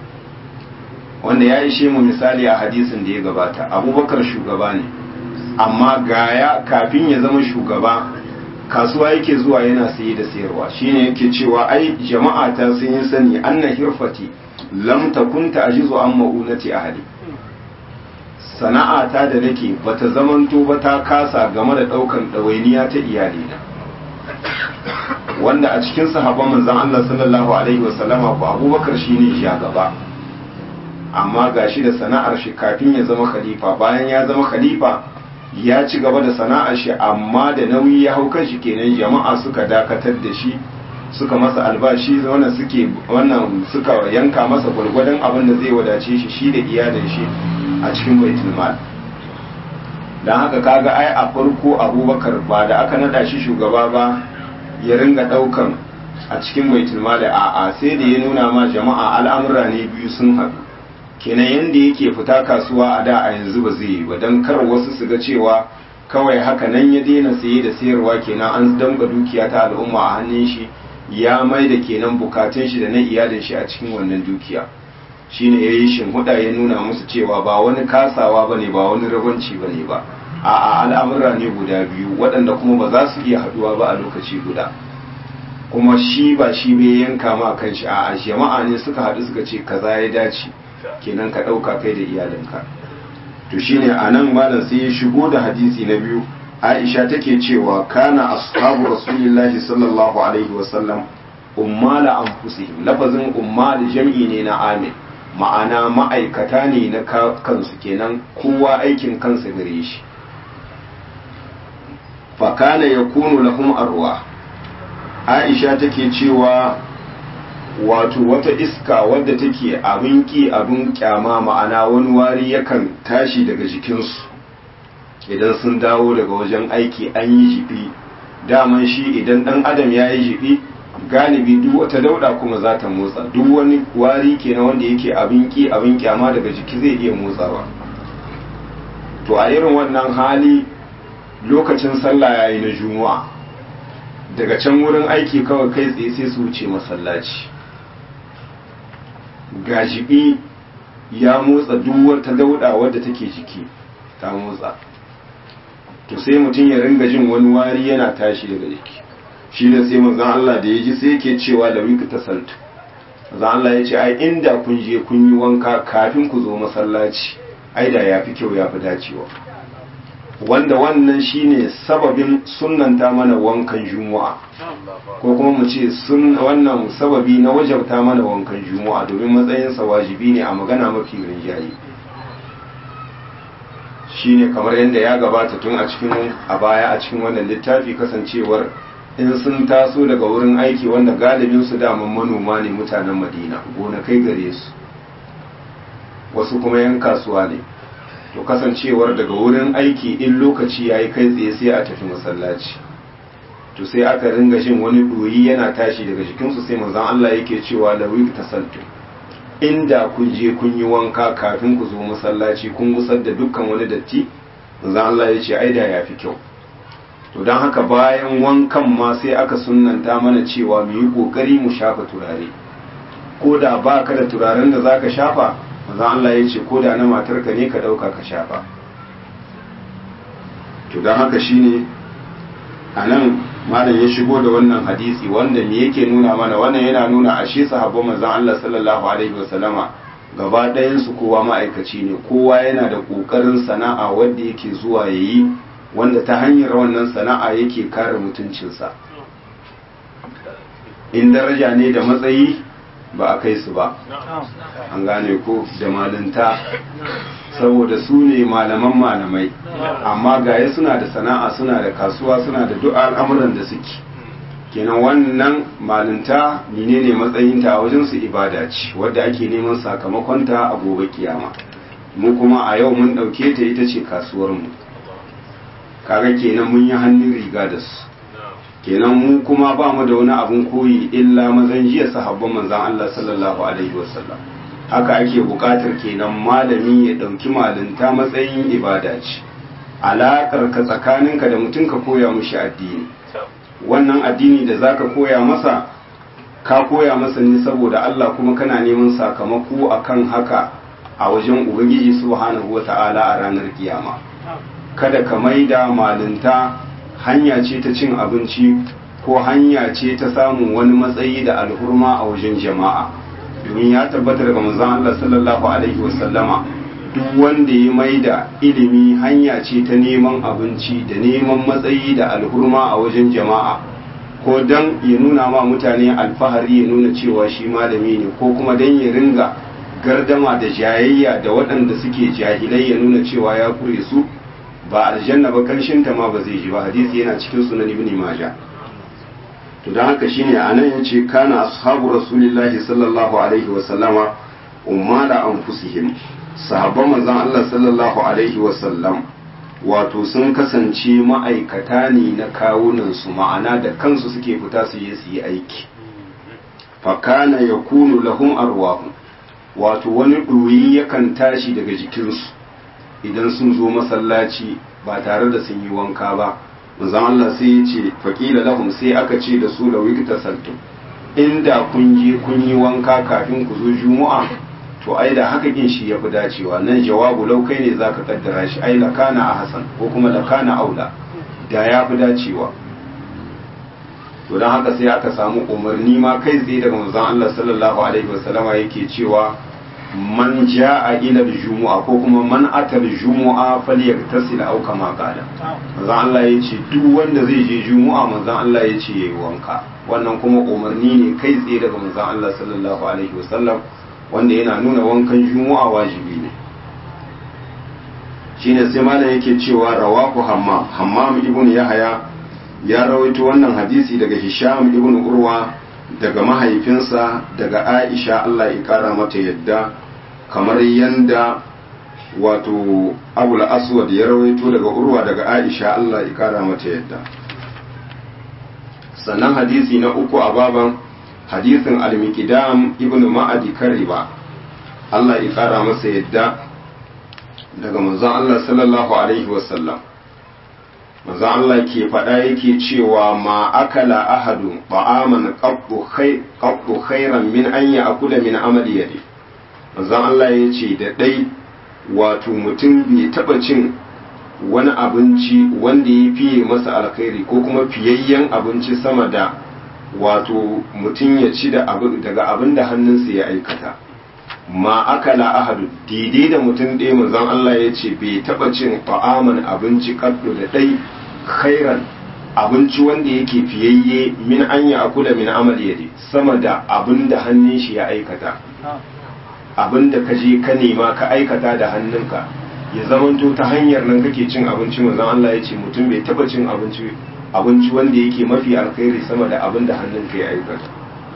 wanda ya ishe mu misali a hadisin da ya gabata, Abubakar shugaba ne amma gaya kafin ya zama shugaba kasuwa yake zuwa yana saye da sayarwa, shine yake cewa ai jama'a ta sun yi sani anna hirfati lam takun ta'jizu an ma'unati ahli, sana'a ta da nake bata zamanto ba ta kasa game da daukan dawainiya ta iyalina. wanda a cikin sahabban manzon Allah sallallahu alaihi wasallama ko Abubakar shine shugaba, amma gashi da sana'ar shi kafin ya zama khalifa, bayan ya zama khalifa ya ci gaba da sana'ar shi amma da nauyi ya hau kan shi kenan jama'a suka dakatar da shi, suka masa albashi wannan suke wannan suka yanka masa gwargwadon abin da zai wadace shi shi da iyalin shi a cikin baitul mal. dan haka kaga ai a farko Abubakar ba da aka nada shi shugaba ba ya ringa daukan a cikin baitul mal, a a sai da ya nuna ma jama'a al'amura ne biyu sun haɗu, kenan yanda yake fita kasuwa a da a yanzu ba zai yi ba, don kar wasu su ga cewa kawai haka nan ya daina saye da sayarwa kenan an damba dukiya ta al'umma a hannun shi, ya mai da kenan bukatun shi da na iyalin shi a cikin wannan dukiya. shine yayi shinhuda ya nuna musu cewa ba wani kasawa bane ba wani rabanci bane ba, a'a al'amura ne guda biyu waɗanda kuma ba za su iya haduwa ba a lokaci guda, kuma shi ba shi bai yanka ma kanshi, a'a jama'a ne suka haɗu suka ce kaza ya dace kenan ka ɗauka kai da iyalinka. to shine anan malam sai ya shigo da hadisi na biyu. Aisha take cewa kana ashabu rasulillahi sallallahu alaihi wasallam ummala anfusihim, lafazin ummal jam'i ne na amil, ma'ana ma'aikata ne na kansu kenan kowa aikin kansa gare shi. fa kana yakunu lahum arwa, Aisha take cewa wato wata iska wadda take abin ki abin kyama, ma'ana wani wari yakan tashi daga jikinsu idan sun dawo daga wajen aiki an yi jibi. daman shi idan dan adam ya yi jibi galibi duk wata dauda kuma za ta motsa, duk wani wari kenan wanda yake abin ki abin kyama daga jiki zai iya motsawa. to a irin wannan hali lokacin sallah yayi na juma'a, daga can wurin aiki kawai kai tsaye sai su wuce masallaci, gajibi ya motsa duk wata dauda wadda take jiki ta motsa, to sai mutum ya ringa jin wani wari yana tashi daga jiki. shi ne sai manzon Allah da ya ji sai yake cewa da wika tasaltu, manzon Allah ya ce ai inda kun je kun yi wanka kafin ku zo masallaci ai da yafi kyau yafi dacewa, wanda wannan shine sababin sunnanta mana wankan juma'a, ko kuma mu ce sun wannan sababi na wajabta mana wankan juma'a, domin matsayinsa wajibi ne a magana mafi rinjaye. shine kamar yadda ya gabata tun a cikin a baya a cikin wannan littafi, kasancewar in sun taso daga wurin aiki wanda galibin su daman manoma ne mutanen Madina, gonakai gare su, wasu kuma yan kasuwa ne, to kasancewar daga wurin aiki in lokaci yayi kai tsaye sai a tafi masallaci, to sai aka ringa jin wani doyi yana tashi daga jikinsu, sai manzon Allah yake cewa lawi tasaltu, inda kun je kun yi wanka kafin ku zo masallaci kun gusar da dukkan wani datti, manzon Allah ya ce ai da yafi kyau. to don haka bayan wankan ma sai aka sunnanta mana cewa mu yi kokari mu shafa turare, ko da ba ka da turaren da zaka shafa, manzon Allah ya ce ko da na matarka ne ka dauka ka shafa. to don haka shine a nan malam ya shigo da wannan hadisi wanda me yake nuna mana, wannan yana nuna ashe sahabban manzon Allah sallallahu alaihi wasallama gaba ɗayan su kowa ma'aikaci ne, kowa yana da ƙoƙarin sana'a wanda yake zuwa yayi, wanda ta hanyar wannan sana'a yake kare mutuncinsa. In daraja ne da matsayi ba a kai su ba, an gane ko da malinta, saboda su ne malaman malamai, amma gaya suna da sana'a, suna da kasuwa, suna da duk al'amuran da suke. Kenan wannan malinta menene matsayinta a wajen su ibada ce wadda ake neman sakamakonta a gobe kiyama. Mu kuma a yau mun ɗauke ta ita ce kasuwar mu, kaga kenan mun yi hannun riga da su. Kenan mu kuma ba mu da wani abun koyi illa mazan jiya sahabban manzon Allah sallallahu alaihi wasallam. Haka ake buƙatar kenan malami ya ɗauki malinta matsayin ibada ce, alaƙar ka tsakaninka da mutum ka koya mushi addini. Wannan addini da zaka koya masa, ka koya masa ne saboda Allah, kuma kana neman sakamako akan haka a wajen Ubangiji subhanahu wata'ala a ranar kiyama. Kada ka maida malinta hanya ce ta cin abinci ko hanya ce ta samun wani matsayi da alhurma a wajen jama'a, domin ya tabbata daga manzon Allah sallallahu alaihi wasallama duk wanda ya maida ilimi hanya ce ta neman abinci da neman matsayi da alhurma a wajen jama'a, ko dan ya nuna ma mutane alfahari, ya nuna cewa shi malami ne, ko kuma dan ya ringa gardama da jayayya da waɗanda suke jahilai, ya nuna cewa ya kure su, ba aljanna ba karshinta ma ba zai ji ba. Hadisi yana cikin sunan ibn majah. To dan haka shine anan yace kana ashabu rasulillahi sallallahu alaihi wa sallama ummala anfusihim, sahabban manzon Allah sallallahu alaihi wa sallam wato sun kasance ma'aikata ne na kawunan su, ma'ana da kansu suke fita su je su yi aiki. Fa kana yakunu lahum arwahu, wato wani ɗoyi yakan tashi daga jikinsu idan sun zo masallaci ba tare da sun yi wanka ba. manzon Allah sai ya ce faƙila lahum, sai aka ce da su da wikta saltum, inda kun je kun yi wanka kafin ku zo juma'a to ai da haka kin shi yafi dacewa. Nan jawabu lau kai ne zaka kaddara shi, ai la kana ahsan ko kuma la kana aula, da yafi dacewa. To dan haka sai aka samu umarni ma kai tsaye daga manzon Allah sallallahu alaihi wasallama yake cewa man ja'a ila al-jumu'a ko kuma man ata al-jumu'a falyaktasil aw kama qala. Manzon Allah yace duk wanda zai je jumu'a, manzon Allah yace yayi wanka. Wannan kuma umarni ne kai tsaye daga manzon Allah sallallahu alaihi wasallam, wanda yana nuna wankan jumu'a wajibi ne. Shine sai malam yake cewa rawahu hammam hammam ibn yahya ya rawaito wannan hadisi daga hisham ibn urwa daga mahaifinsa daga Aisha Allah ya kara mata yadda, kamar yanda wato Abul Aswad ya rawaito daga Urwa daga Aisha Allah ya kara mata yadda. Sannan hadisi na uku a baban hadisin Al-Miqdam ibn Ma'adi Kariba Allah ya kara masa yadda daga manzon Allah sallallahu alaihi wasallam. manzon Allah ke faɗa yake cewa ma akala ahadun ta'aman qattu khairan min an ya'kula min amali yadi. manzon Allah ya ce da ɗai wato mutum bai taɓa cin wani abinci wanda ya fiye masa alkhairi ko kuma fiyayyen abinci sama da wato mutum ya ci daga abin da hannunsa ya aikata. ma akala ahadu, daidai da mutum ɗaya manzon Allah ya ce bai taɓa cin ta'aman abinci kaddu da ɗai khairan abinci wanda yake fiyayye min an ya akula min amal yadi, sama da abin da hannun shi ya aikata. abin da ka je ka nema ka aikata da hannunka ya zamanto ta hanyar nan kake cin abinci, manzon Allah ya ce mutum bai taɓa cin abinci abinci wanda yake mafi alkhairi sama da abin da hannunka ya aikata.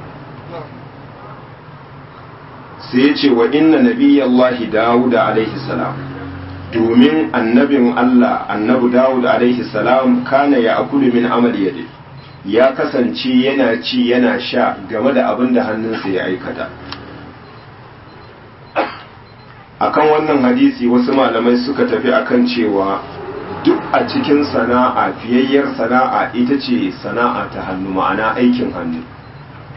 sai ya ce wa inna nabiyallahi dawuda alaihi salam, domin annabin Allah annabi dawud alaihi salam kana ya akulu min amali yadi, ya kasance yana ci yana sha game da abin da hannunsa ya aikata. akan wannan hadisi wasu malamai suka tafi akan cewa duk a cikin sana'a fiyayyar sana'a ita ce sana'a ta hannu, ma'ana aikin hannu.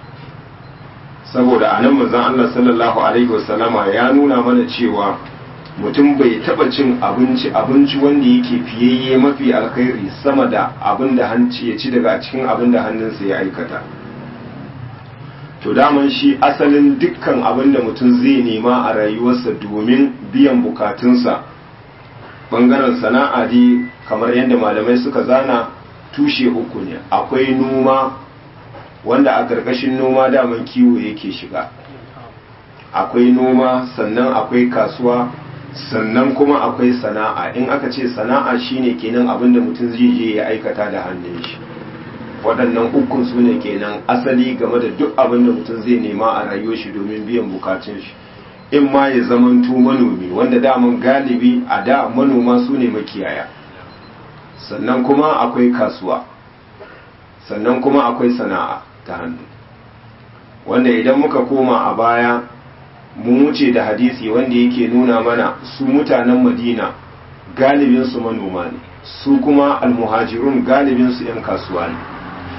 saboda a nan manzon Allah sallallahu alaihi wasallama ya nuna mana cewa mutum bai taba cin abinci abinci wanda yake fiyayye mafi alkhairi sama da abin da hanci ya ci daga cikin abin da hannunsa ya aikata. To daman shi asalin dukkan abin da mutum zai nema a rayuwarsa domin biyan bukatunsa bangaren sana'a dai kamar yadda malamai suka zana tushe uku ne. Akwai noma wanda a ƙarƙashin noma daman kiwo yake shiga, akwai noma sannan akwai kasuwa sannan kuma akwai sana'a. In aka ce sana'a shine kenan abin da mutum zai je ya aikata da hannun shi. Waɗannan ukun su ne kenan asali game da duk abin da mutum zai nema a rayuwar shi domin biyan bukatun shi. In ma ya zamanto manomi wanda daman galibi a da manoma su ne makiyaya, sannan kuma akwai kasuwa, sannan kuma akwai sana'a ta hannu, wanda idan muka koma a baya mun wuce da hadisi wanda yake nuna mana su mutanen Madina galibinsu manoma ne, su kuma almuhajirun galibinsu 'yan kasuwa ne.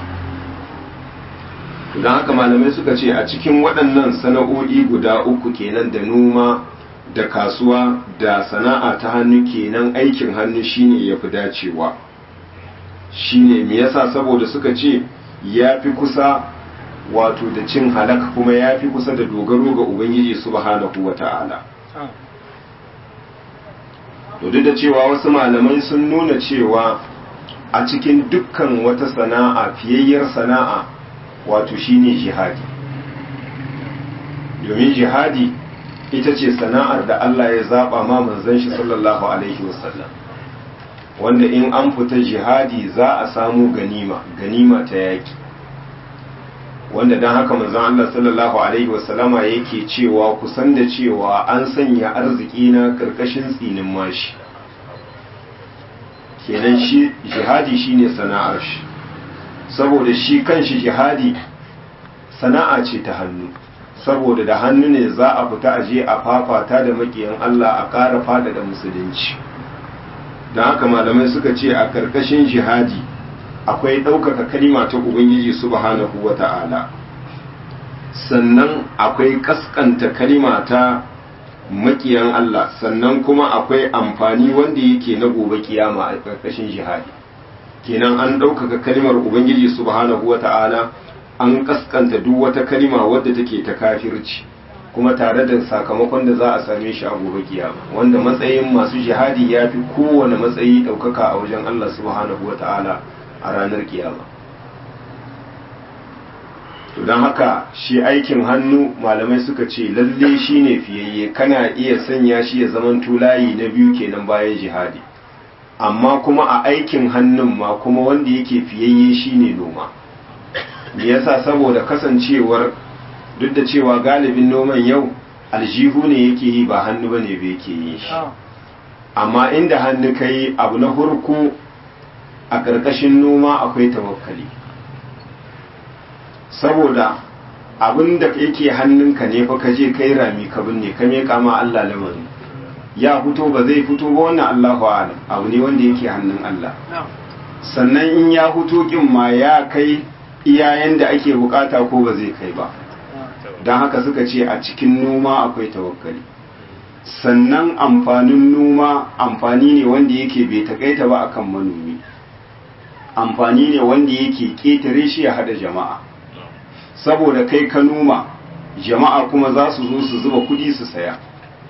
don haka malamai suka ce a cikin waɗannan sana'o'i guda uku kenan da noma da kasuwa da sana'a ta hannu kenan aikin hannu shine ya fi dacewa. Shine me yasa? Saboda suka ce ya fi kusa wato da cin halak kuma ya fi kusa da dogaro ga Ubangiji subhanahu wa ta'ala. To duk da cewa wasu malamai sun nuna cewa a cikin dukkan wata sana'a fiyayyar sana'a wato shine jihadi, domin jihadi ita ce sana'ar da Allah ya zaba ma manzon shi sallallahu alaihi wasallam, wanda in an fita jihadi za a samu ganima ganima ta yaki, wanda don haka manzon Allah sallallahu alaihi wasallama yake cewa kusan da cewa an sanya arziki na karkashin tsinin mashi. Kenan shi jihadi shine sana'ar shi, saboda shi kanshi jihadi sana'a ce ta hannu, saboda da hannu ne za a fita aje a fafata da makiyan Allah a ƙara fada da musulunci. Don haka malamai suka ce a karkashin jihadi akwai ɗaukaka kalima ta Ubangiji subhanahu wa ta'ala, sannan akwai ƙasƙanta kalima ta makiyan Allah, sannan kuma akwai amfani wanda yake na gobe kiyama a ƙarƙashin jihadi. Kenan an ɗaukaka kalimar Ubangiji subhanahu wa ta'ala, an ƙasƙanta duk wata kalima wadda take ta kafirci, kuma tare da sakamakon da za a same shi a gobe kiyama, wanda matsayin masu jihadi ya fi kowane matsayi ɗaukaka a wajen Allah subhanahu wa ta'ala a ranar kiyama. To don haka shi aikin hannu malamai suka ce lalle shi ne fiyayye, kana iya sanya shi ya zaman tulayi na biyu kenan bayan jihadi, amma kuma a aikin hannun ma kuma wanda yake fiyayye shi ne noma. Me yasa? Saboda kasancewar duk da cewa galibin noman yau aljihu ne yake yi ba hannu bane bai yake yi shi, amma inda hannu kai abu na hurku a ƙarƙashin noma akwai tawakkali, saboda abin da yake hannunka ne fa ka je kai rami ka binne ka meka ma Allah lamarin, ya fito ba zai fito ba wannan Allahu a'lam, abu ne wanda yake hannun Allah. Sannan in ya fito kin ma ya kai iyayen da ake bukata ko ba zai kai ba. Don haka suka ce a cikin noma akwai tawakkali. Sannan amfanin noma amfani ne wanda yake bai takaita ba akan manomi, amfani ne wanda yake ketare shi ya hada jama'a, saboda kai ka noma jama'a kuma za su zo su zuba kudi su saya,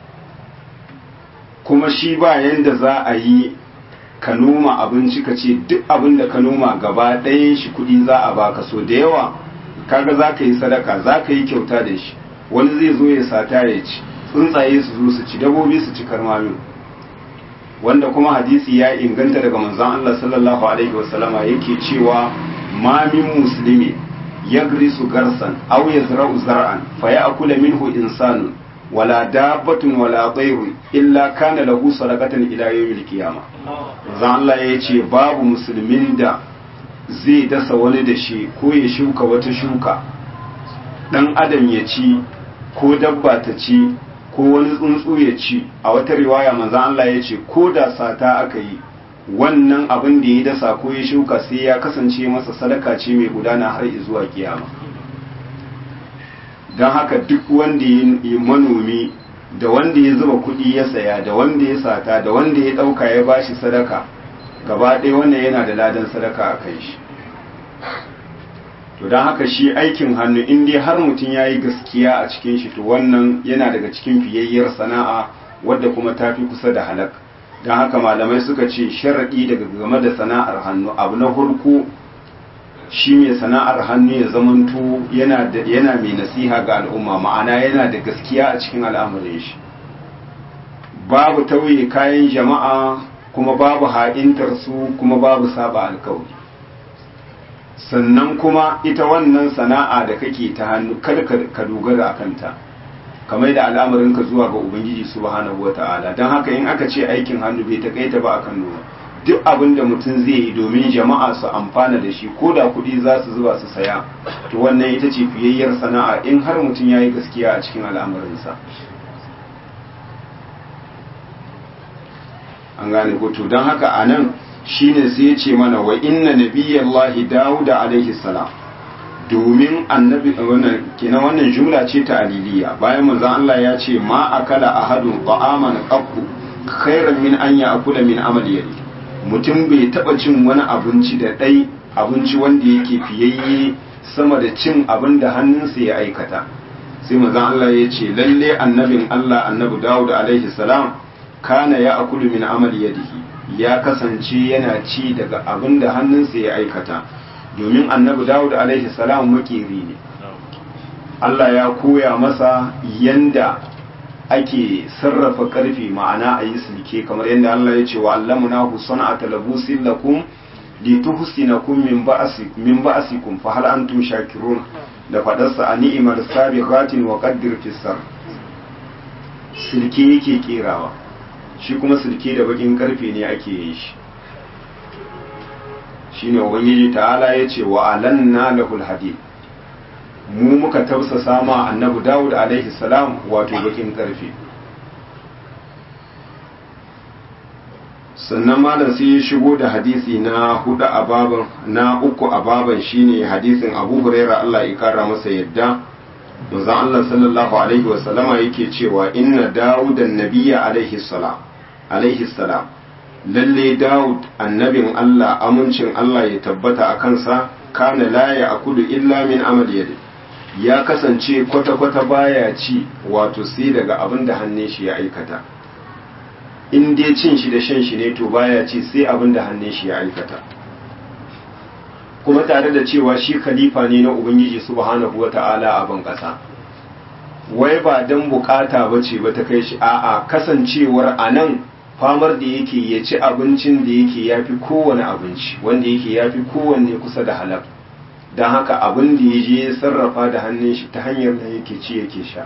kuma shi ba yanda za a yi ka noma abinci ka ce duk abin da ka noma gaba ɗayan shi kudi za a baka. So da yawa kaga za ka yi sadaka, za ka yi kyauta da shi, wani zai zo ya sata ya ci, tsuntsaye su zo su ci, dabobi su ci karmami, wanda kuma hadisi ya inganta daga manzon Allah sallallahu alaihi wasallama yake cewa ma min muslimi yagrisu garsan aw yazra'u zar'an fa ya'kula minhu insanun wala dabbatun wala tayrun illa kana lahu sadaqatan ila yawmil qiyamah. Manzon Allah ya ce babu musulmin da zai dasa wani da shi ko ya shuka wata shuka dan adam ya ci ko dabba ta ci ko wani tsuntsu ya ci, a wata riwaya manzon Allah ya ce ko da sata aka yi wannan abin da ya dasa ko ya shuka sai ya kasance masa sadaka ce mai gudana har zuwa kiyama. Don haka duk wanda ya manomi da wanda ya zuba kuɗi ya saya da wanda ya sata da wanda ya ɗauka ya bashi sadaka gaba ɗaya wannan yana da ladan sadaka a kai shi. To don haka shi aikin hannu in dai har mutum ya yi gaskiya a cikin shi to wannan yana daga cikin fiyayyar sana'a wadda kuma ta fi kusa da halak. Don haka malamai suka ce sharaɗi daga game da sana'ar hannu abu na farko shi mai sana'ar hannu ya zamanto yana da yana mai nasiha ga al'umma, ma'ana yana da gaskiya a cikin al'amarin shi, babu tauye kayan jama'a kuma babu ha'intar su kuma babu saba alkawari. Sannan kuma ita wannan sana'a da kake ta hannu kada ka dogara a kanta, kamar da al'amarinka zuwa ga Ubangiji subhanahu wata'ala. Don haka in aka ce aikin hannu bai takaita ba akan noma, duk abin da mutum zai yi domin jama'a su amfana da shi ko da kuɗi za su zuba su saya, to wannan ita ce fiyayyar sana'a in har mutum ya yi gaskiya a cikin al'amarinsa. An gane ko to don haka a nan shi ne sai ya ce mana wa inna nabiyallahi dawuda alaihi salam, domin annabi wannan kenan wannan jumla ce ta aliliya bayan manzon Allah ya ce ma akala ahadun ta'aman qattu khairan min an ya'kula min amali yadi, mutum bai taba cin wani abinci da ɗai abinci wanda yake fiyayye sama da cin abin da hannunsa ya aikata. Sai manzon Allah ya ce lalle annabin Allah annabi Dawud alaihi salam kana ya akulu min amali yadihi, ya kasance yana ci daga abin da hannunsa ya aikata, domin annabi Dawud alaihi salam makeri ne. Allah ya koya masa yanda ake sarrafa karfi, ma'ana a yi silke, kamar yadda Allah ya ce wa allamnahu sana'ata labusin lakum lituhsinakum min ba'si min ba'sikum fa hal antum shakirun, da fadarsa a ni'imar sabiqatin wa qaddir fisar. Silke yake kerawa, shi kuma silke da bakin karfe ne ake yin shi. Shine ubangiji ta'ala ya ce wa alanna lahul hadid, mu muka tausasa ma annabi Dawud alaihi salam wato bakin karfe. Sannan malam sai ya shigo da hadisi na hudu a baban na uku a baban shine hadisin Abu Huraira Allah ya kara masa yadda manzon Allah sallallahu alaihi wasallama yake cewa inna Dawud annabiyya alaihi salam alaihi salam lalle Dawud annabin Allah amincin Allah ya tabbata a kansa kana la ya akulu illa min amali yadi, ya kasance kwata-kwata baya ci wato sai daga abin da hannun shi ya aikata. In dai cin shi da shan shi ne to baya ci sai abin da hannun shi ya aikata. Kuma tare da cewa shi khalifa ne na Ubangiji subhanahu wata'ala a ban ƙasa, wai ba dan bukata bace ba ta kai shi, a'a kasancewar anan famar da yake ya ci abincin da yake yafi kowane abinci wanda yake yafi kowanne kusa da halal, don haka abin da ya je ya sarrafa da hannun shi ta hanyar da yake ci yake sha.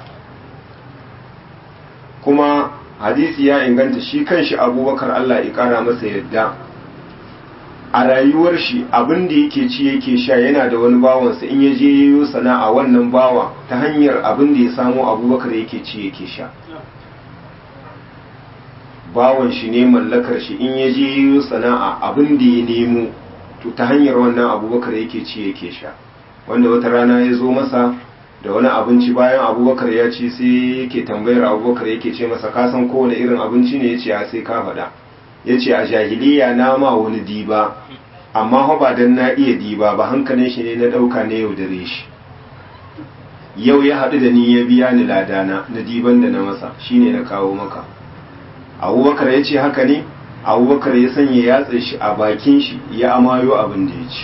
Kuma hadisi ya inganta shi kanshi Abubakar Allah ya kara masa yadda a rayuwar shi abin da yake ci yake sha yana da wani bawansa, in ya je yayo sana'a wannan bawa ta hanyar abin da ya samu Abubakar yake ci yake sha. Bawan shi ne mallakar shi, in ya je yayo sana'a abin da ya nemo to ta hanyar wannan Abubakar yake ci yake sha. Wanda wata rana ya zo masa da wani abinci bayan Abubakar ya ci, sai yake tambayar Abubakar yake ce masa ka san kowane irin abinci ne? Yace a sai ka faɗa. Yace a jahiliya na ma wani diba, amma fa ba dan na iya diba ba, hankalin shi ne na ɗauka na yau dare shi. Yau ya haɗu da ni ya biya ni ladana na diban da na masa, shine na kawo maka. Abubakar ya ce haka ne? Abubakar ya sanya yatsa shi a bakin shi ya amayo abin da ya ci.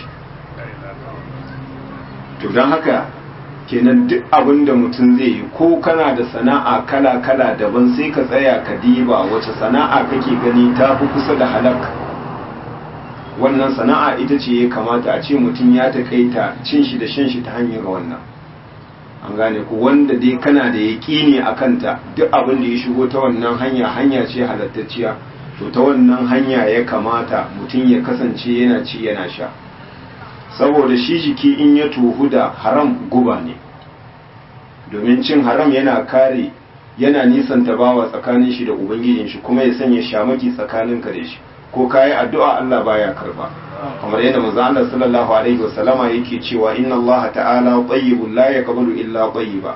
To don haka kenan duk abin da mutum zai yi, ko kana da sana'a kala-kala daban, sai ka tsaya ka diba wace sana'a kake gani ta fi kusa da halak. Wannan sana'a ita ce ya kamata a ce mutum ya taƙaita cin shi da shan shi ta hanyar wannan. An gane ku, wanda dai kana da yaƙini a kanta, duk abin da ya shigo ta wannan hanya hanya ce halattacciya, to ta wannan hanya ya kamata mutum ya kasance yana ci yana sha. Saboda shi jiki in ya tuhu da haram guba ne, domin cin haram yana kare yana nisanta bawa tsakanin shi da ubangijin shi, kuma ya sanya shamaki tsakaninka da shi, ko kayi addu'a Allah baya karba. Kamar yadda manzo Allah sallallahu alaihi wasallama yake cewa inna Allah ta'ala tayyibun la yaqbalu illa tayyiba,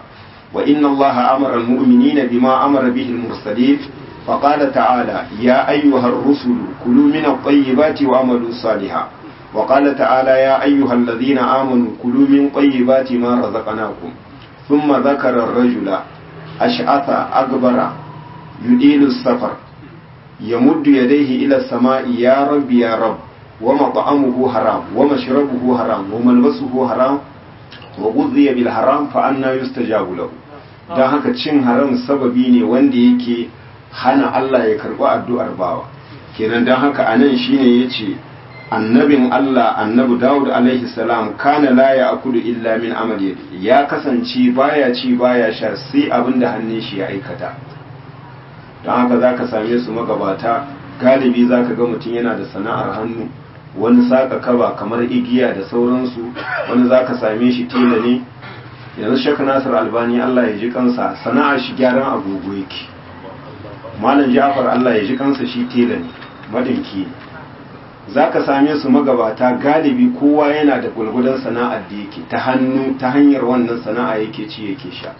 wa inna allaha amara almu'minina bima amara bihi almursalin فقال تعالى يا أيها الرسل كلوا من الطيبات وعملوا صالحا وقال تعالى يا أيها الذين آمنوا كلوا من طيبات ما رزقناكم ثم ذكر الرجل أشعث أكبر يديل السفر يمد يديه إلى السماء يا رب يا رب ومطعمه حرام ومشربه حرام وملبسه حرام وغذي بالحرام فأنا يستجاب له dan haka cin haram sababi ne wanda yake hana Allah ya karɓi addu'ar bawa kenan don haka anan shine yace annabin Allah annabi Dawud alaihi salam kana la ya'kulu illa min amali ya kasance baya ci baya sha sai abinda hannun shi ya aikata don haka zaka same su magabata galibi zaka ga mutum yana da sana'ar hannu wani saka kaba kamar igiya da sauransu wani zaka same shi tela ne yanzu Sheikh Nasir Albani Allah ya ji kansa sana'ar shi gyaran agogo yake Malam Jafar Allah ya ji kansa shi tela ne madinki za ka same su magabata galibi kowa yana da gulgudan sana'ar da yake ta hannu ta hanyar wannan sana'a yake ci yake sha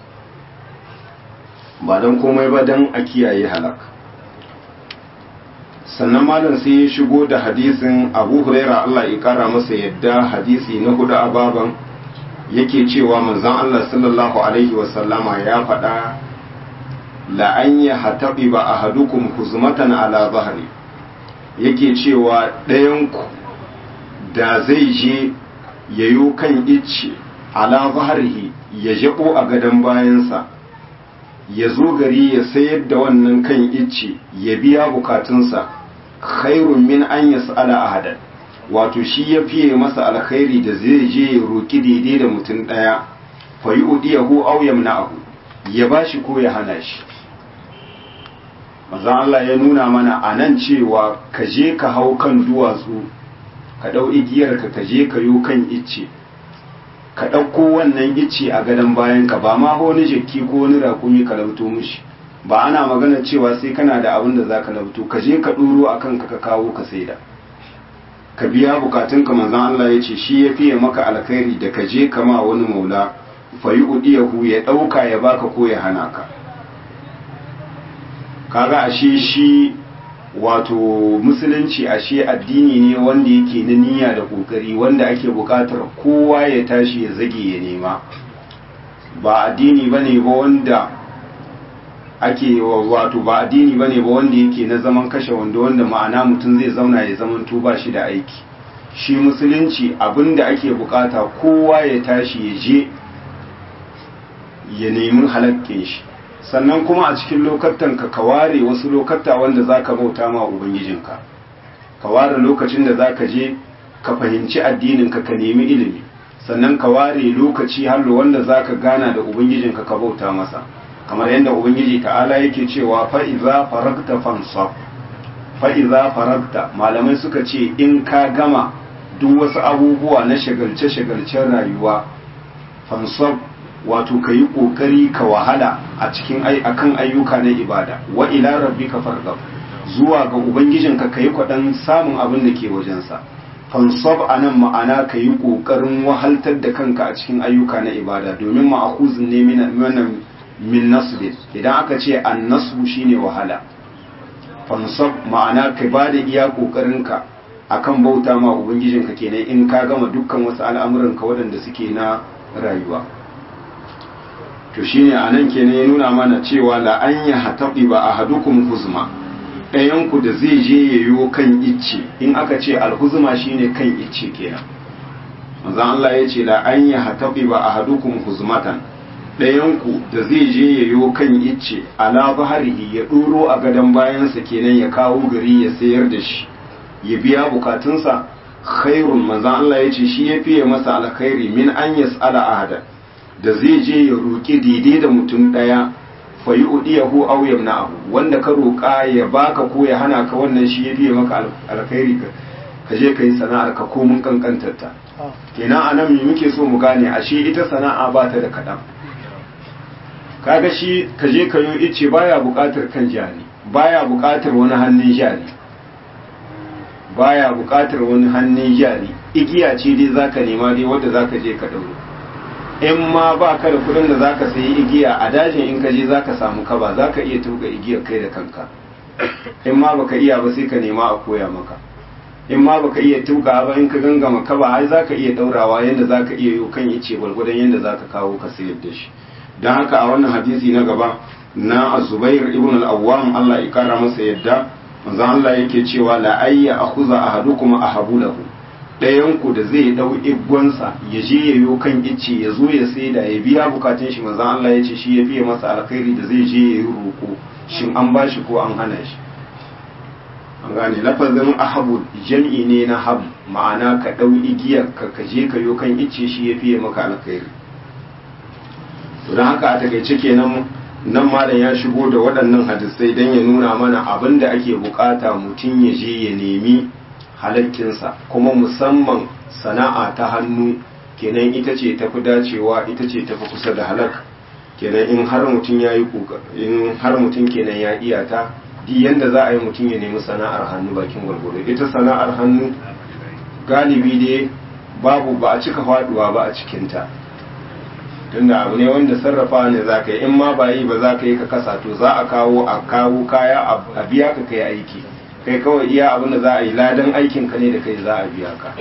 ba don komai ba don a kiyaye halak sannan malam sai ya shigo da hadisin Abu Huraira Allah ya kara masa yadda hadisi na hudu a baban yake cewa manzon Allah sallallahu alaihi wasallama ya faɗa la an ya hatabi ba ahadukum huzmatan ala zahri yake cewa ɗayanku da zai je yayo kan icce ala zahrihi ya jabo a gadon bayansa ya zo gari ya sayar da wannan kan icce ya biya bukatunsa khairun min an yas'ala ahadan wato shi ya fiye masa alkhairi da zai je ya roki daidai da mutum ɗaya fa yu'diyahu aw yamna'ahu ya bashi ko ya hana shi manzon Allah ya nuna mana a nan cewa ka je ka hau kan duwatsu ka ɗau igiyar ka ka je ka yo kan icce ka ɗauko wannan icce a gadon bayan ka ba ma wani jikki ko wani rakumi ka labto mishi ba ana magana cewa sai kana da abin da za ka labto ka je ka ɗoro a kanka ka kawo ka saida ka biya bukatunka manzon Allah ya ce shi ya fiye maka alkhairi da ka je kama wani maula fa yu'diyahu ya ɗauka ya baka ko ya hana ka kaga ashe shi wato musulunci ashe addini ne wanda yake na niyya da kokari wanda ake bukatar kowa ya tashi ya zage ya nema ba addini bane ba wanda ake wato ba addini bane ba wanda yake na zaman kashe wanda wanda ma'ana mutum zai zauna ya zaman to ba shi da aiki shi musulunci abinda ake bukata kowa ya tashi ya je ya nemi halakkin shi sannan kuma a cikin lokatan ka ka ware wasu lokata wanda zaka bauta ma ubangijinka ka ware lokacin da zaka je ka fahimci addinin ka ka nemi ilimi sannan ka ware lokaci hallo wanda zaka gana da ubangijinka ka bauta masa kamar yadda ubangiji ta'ala yake cewa fa iza faragta fansab fa iza faragta malamai suka ce in ka gama duk wasu abubuwa na shagalce shagalcen rayuwa fansab wato ka yi ƙoƙari ka wahala a cikin akan ayyuka na ibada wa ila rabbika farghab zuwa ga ubangijinka ka yi kwaɗan samun abin da ke wajensa fansab anan ma'ana ka yi ƙoƙarin wahaltar da kanka a cikin ayyuka na ibada domin ma'akuzin ne min min nasb idan aka ce an nasbu shine wahala fansab ma'ana ka ba da iya ƙoƙarinka akan bauta ma ubangijinka kenan in ka gama dukkan wasu al'amuranka waɗanda suke na rayuwa to shine anan kenan ya nuna mana cewa la an ya hatabi ba ahadukum huzma ɗayan ku da zai je yayo kan icce in aka ce alhuzma shine kan icce kenan manzon Allah ya ce la an ya hatabi ba ahadukum huzmatan ɗayan ku da zai je yayo kan icce ala baharihi ya duro a gadan bayansa kenan ya kawo gari ya sayar da shi ya biya bukatunsa khairun manzon Allah ya ce shi ya fiye masa alkhairi min an yas'ala ahada da zai je ya roƙi daidai da mutum ɗaya fa yi uɗiyahu aw yamna'ahu wanda ka roƙa ya baka ko ya hana ka wannan shi ya biye maka alkhairi ka je ka yi sana'ar ka komun kankantar ta kenan anan me muke so mu gane ashe ita sana'a ba ta da kaɗan kaga shi ka je ka yi ice baya buƙatar kan jari baya buƙatar wani hannun jari baya buƙatar wani hannun jari igiya ce dai zaka nema dai wanda zaka je ka ɗauro in ma ba ka da kudin da zaka sayi igiya a dajin in ka je zaka samu kaba zaka iya tuka igiyar kai da kanka in ma baka iya ba sai ka nema a koya maka in ma baka iya tuka ba in ka gangama kaba ai zaka iya daurawa yanda zaka iya yi kan ice gwargwadon yanda zaka kawo ka sayar da shi dan haka a wannan hadisi na gaba na Az-Zubair ibn al-Awwam Allah ya kara masa yadda manzo Allah yake cewa la ayya akhuza ahadukum ahabulahu dayan ku da zai dau igwansa ya je yayo kan ice ya zo ya saida ya biya bukatun shi manzo Allah yace shi ya fiye masa alkhairi da zai je yayi roko shin an bashi ko an hana shi an gane lafazin ahabul jam'i ne na hab ma'ana ka dau igiyar ka ka je ka yo kan ice shi ya fiye maka alkhairi to dan haka a takeice kenan nan malam ya shigo da waɗannan hadisai don ya nuna mana abin da ake bukata mutum ya je ya nemi halakkinsa kuma musamman sana'a ta hannu kenan ita ce tafi dacewa ita ce tafi kusa da halak kenan in har mutum ya yi in har mutum kenan ya iya ta di yanda za a yi mutum ya nemi sana'ar hannu bakin gwargwaro ita sana'ar hannu galibi dai babu ba a cika faduwa ba a cikinta tunda abu ne wanda sarrafa ne za ka yi in ma ba yi ba za ka yi ka kasa to za a kawo a kawo kaya a biya ka kai aiki kai kawai iya abin da za a yi ladan aikin ka ne da kai za a biya ka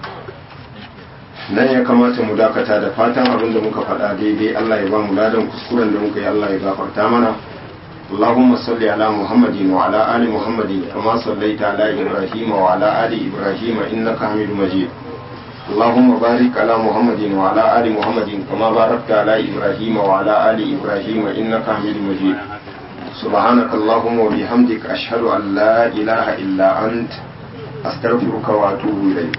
nan ya kamata mu dakata da fatan abin da muka faɗa daidai Allah ya ba mu ladan kuskuren da muka yi Allah ya gafarta mana اللهم صل على محمد وعلى آل محمد كما صليت على إبراهيم وعلى آل إبراهيم إنك حميد مجيد اللهم بارك على محمد وعلى آل محمد كما باركت على إبراهيم وعلى آل إبراهيم إنك حميد مجيد سبحانك اللهم وبحمدك أشهد أن لا إله إلا أنت أستغفرك وأتوب إليك